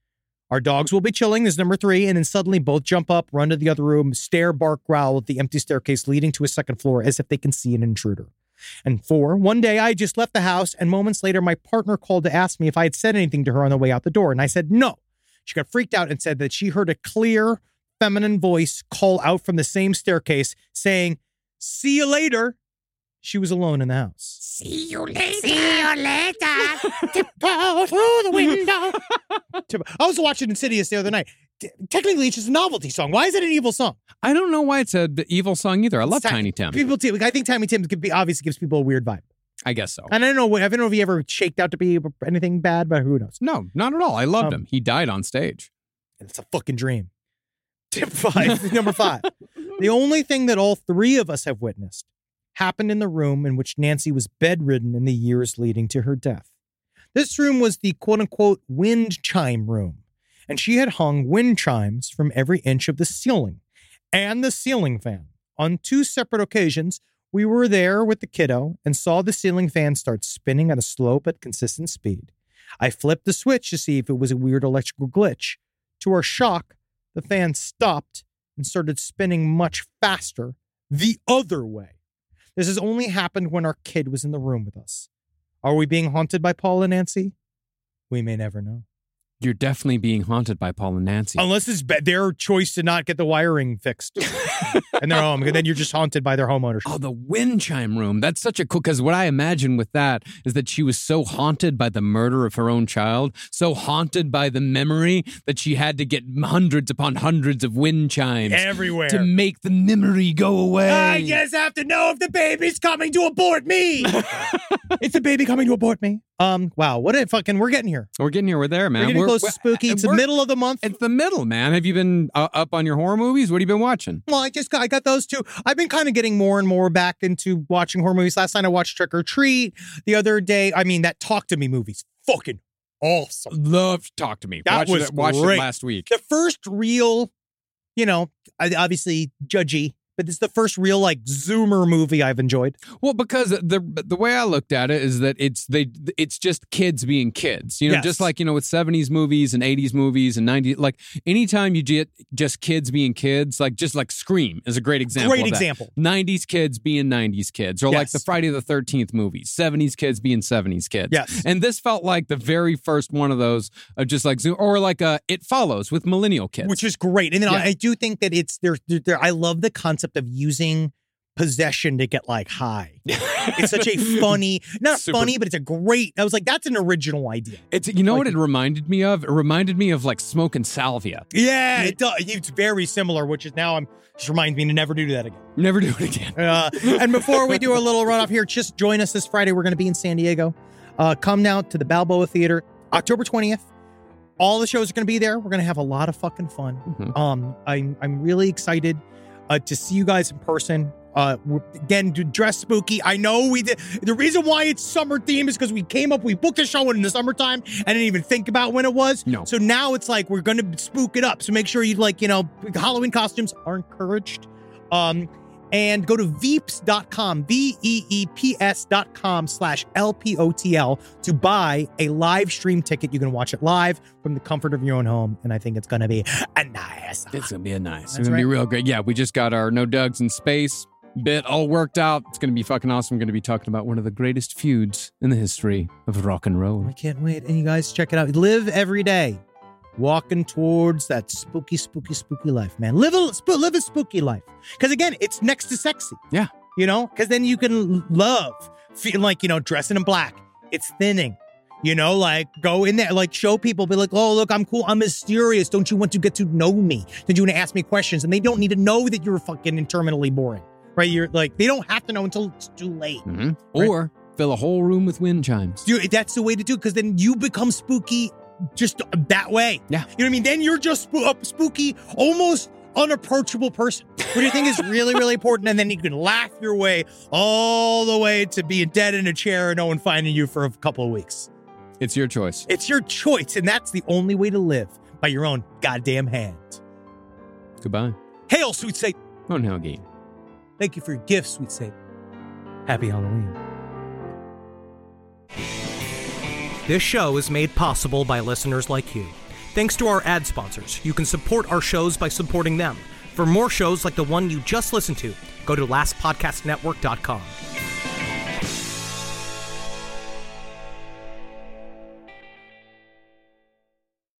Our dogs will be chilling, this is number three, and then suddenly both jump up, run to the other room, stare, bark, growl at the empty staircase leading to a second floor as if they can see an intruder. And four, one day I just left the house, and moments later my partner called to ask me if I had said anything to her on the way out the door, and I said no. She got freaked out and said that she heard a clear, feminine voice call out from the same staircase saying, "See you later." She was alone in the house. See you later. See you later. Tiptoe through the window. I was watching Insidious the other night. Technically, it's just a novelty song. Why is it an evil song? I don't know why it's a the evil song either. I love Ti- Tiny Tim. People, too. I think Tiny Tim could be obviously gives people a weird vibe. I guess so. And I don't know. I don't know if he ever shaked out to be anything bad, but who knows? No, not at all. I loved Um, him. He died on stage. It's a fucking dream. Tip five, number five. The only thing that all three of us have witnessed happened in the room in which Nancy was bedridden in the years leading to her death. This room was the quote-unquote wind chime room, and she had hung wind chimes from every inch of the ceiling and the ceiling fan. On two separate occasions, we were there with the kiddo and saw the ceiling fan start spinning at a slow but consistent speed. I flipped the switch to see if it was a weird electrical glitch. To our shock, the fan stopped and started spinning much faster the other way. This has only happened when our kid was in the room with us. Are we being haunted by Paul and Nancy? We may never know. You're definitely being haunted by Paul and Nancy. Unless it's be- their choice to not get the wiring fixed in their home, and then you're just haunted by their homeowners. Oh, the wind chime room. That's such a cool, because what I imagine with that is that she was so haunted by the murder of her own child, so haunted by the memory that she had to get hundreds upon hundreds of wind chimes Everywhere. to make the memory go away. I just have to know if the baby's coming to abort me. It's the baby coming to abort me. Um, wow, what a fucking, we're getting here. We're getting here. We're there, man. We're getting close to spooky. It's the middle of the month. It's the middle, man. Have you been uh, up on your horror movies? What have you been watching? Well, I just got, I got those two. I've been kind of getting more and more back into watching horror movies. Last night I watched Trick or Treat. The other day, I mean, that Talk to Me movie's fucking awesome. Love to Talk to Me. That watched was it, watched great. it last week. The first real, you know, I- obviously judgy, but it's the first real like Zoomer movie I've enjoyed. Well, because the the way I looked at it is that it's they it's just kids being kids, you know, Yes. just like, you know, with seventies movies and eighties movies and nineties, like anytime you get just kids being kids, like just like Scream is a great example. Great of that. example. nineties kids being nineties kids, or like Yes. the Friday the thirteenth movies, seventies kids being seventies kids. Yes. And this felt like the very first one of those of just like Zoom, or like uh, It Follows with millennial kids. Which is great. And then Yeah. I, I do think that it's there, there. I love the concept of using possession to get like high. It's such a funny, not Super- funny, but it's a great, I was like, that's an original idea. It's, you know Like- what it reminded me of? It reminded me of like smoking salvia. Yeah, it does. It's very similar, which is now I'm just reminds me to never do that again. Never do it again. Uh, and before we do a little run off here, just join us this Friday. We're going to be in San Diego. Uh, come now to the Balboa Theater, October twentieth. All the shows are going to be there. We're going to have a lot of fucking fun. Mhm. Um, I'm I'm really excited uh, to see you guys in person. Uh, we're, again, to dress spooky. I know we did. The reason why it's summer theme is because we came up, we booked a show in the summertime. I didn't even think about when it was. No. So now it's like we're going to spook it up. So make sure you like, you know, Halloween costumes are encouraged. Um, and go to veeps dot com, V E E P S dot com slash L P O T L to buy a live stream ticket. You can watch it live from the comfort of your own home. And I think it's going to be a nice. It's gonna be a nice. That's It's gonna be right. real great. Yeah, we just got our No Dugs in Space bit all worked out. It's gonna be fucking awesome. We're gonna be talking about one of the greatest feuds in the history of rock and roll. I can't wait. And you guys check it out. Live every day walking towards that spooky, spooky, spooky life, man. Live a, sp- live a spooky life. Because again, it's next to sexy. Yeah. You know, because then you can love, feel like, you know, dressing in black. It's thinning. You know, like go in there, like show people, be like, oh, look, I'm cool. I'm mysterious. Don't you want to get to know me? Don't you want to ask me questions? And they don't need to know that you're fucking terminally boring, right? You're like, they don't have to know until it's too late. Mhm. Right. Or fill a whole room with wind chimes. Dude, that's the way to do it because then you become spooky just that way. Yeah. You know what I mean? Then you're just sp- a spooky, almost unapproachable person, which I think is really, really important. And then you can laugh your way all the way to being dead in a chair and no one finding you for a couple of weeks. It's your choice. It's your choice, and that's the only way to live, by your own goddamn hand. Goodbye. Hail, sweet Satan. Oh, no, game. Thank you for your gifts, sweet Satan. Happy Halloween. This show is made possible by listeners like you. Thanks to our ad sponsors, you can support our shows by supporting them. For more shows like the one you just listened to, go to last podcast network dot com.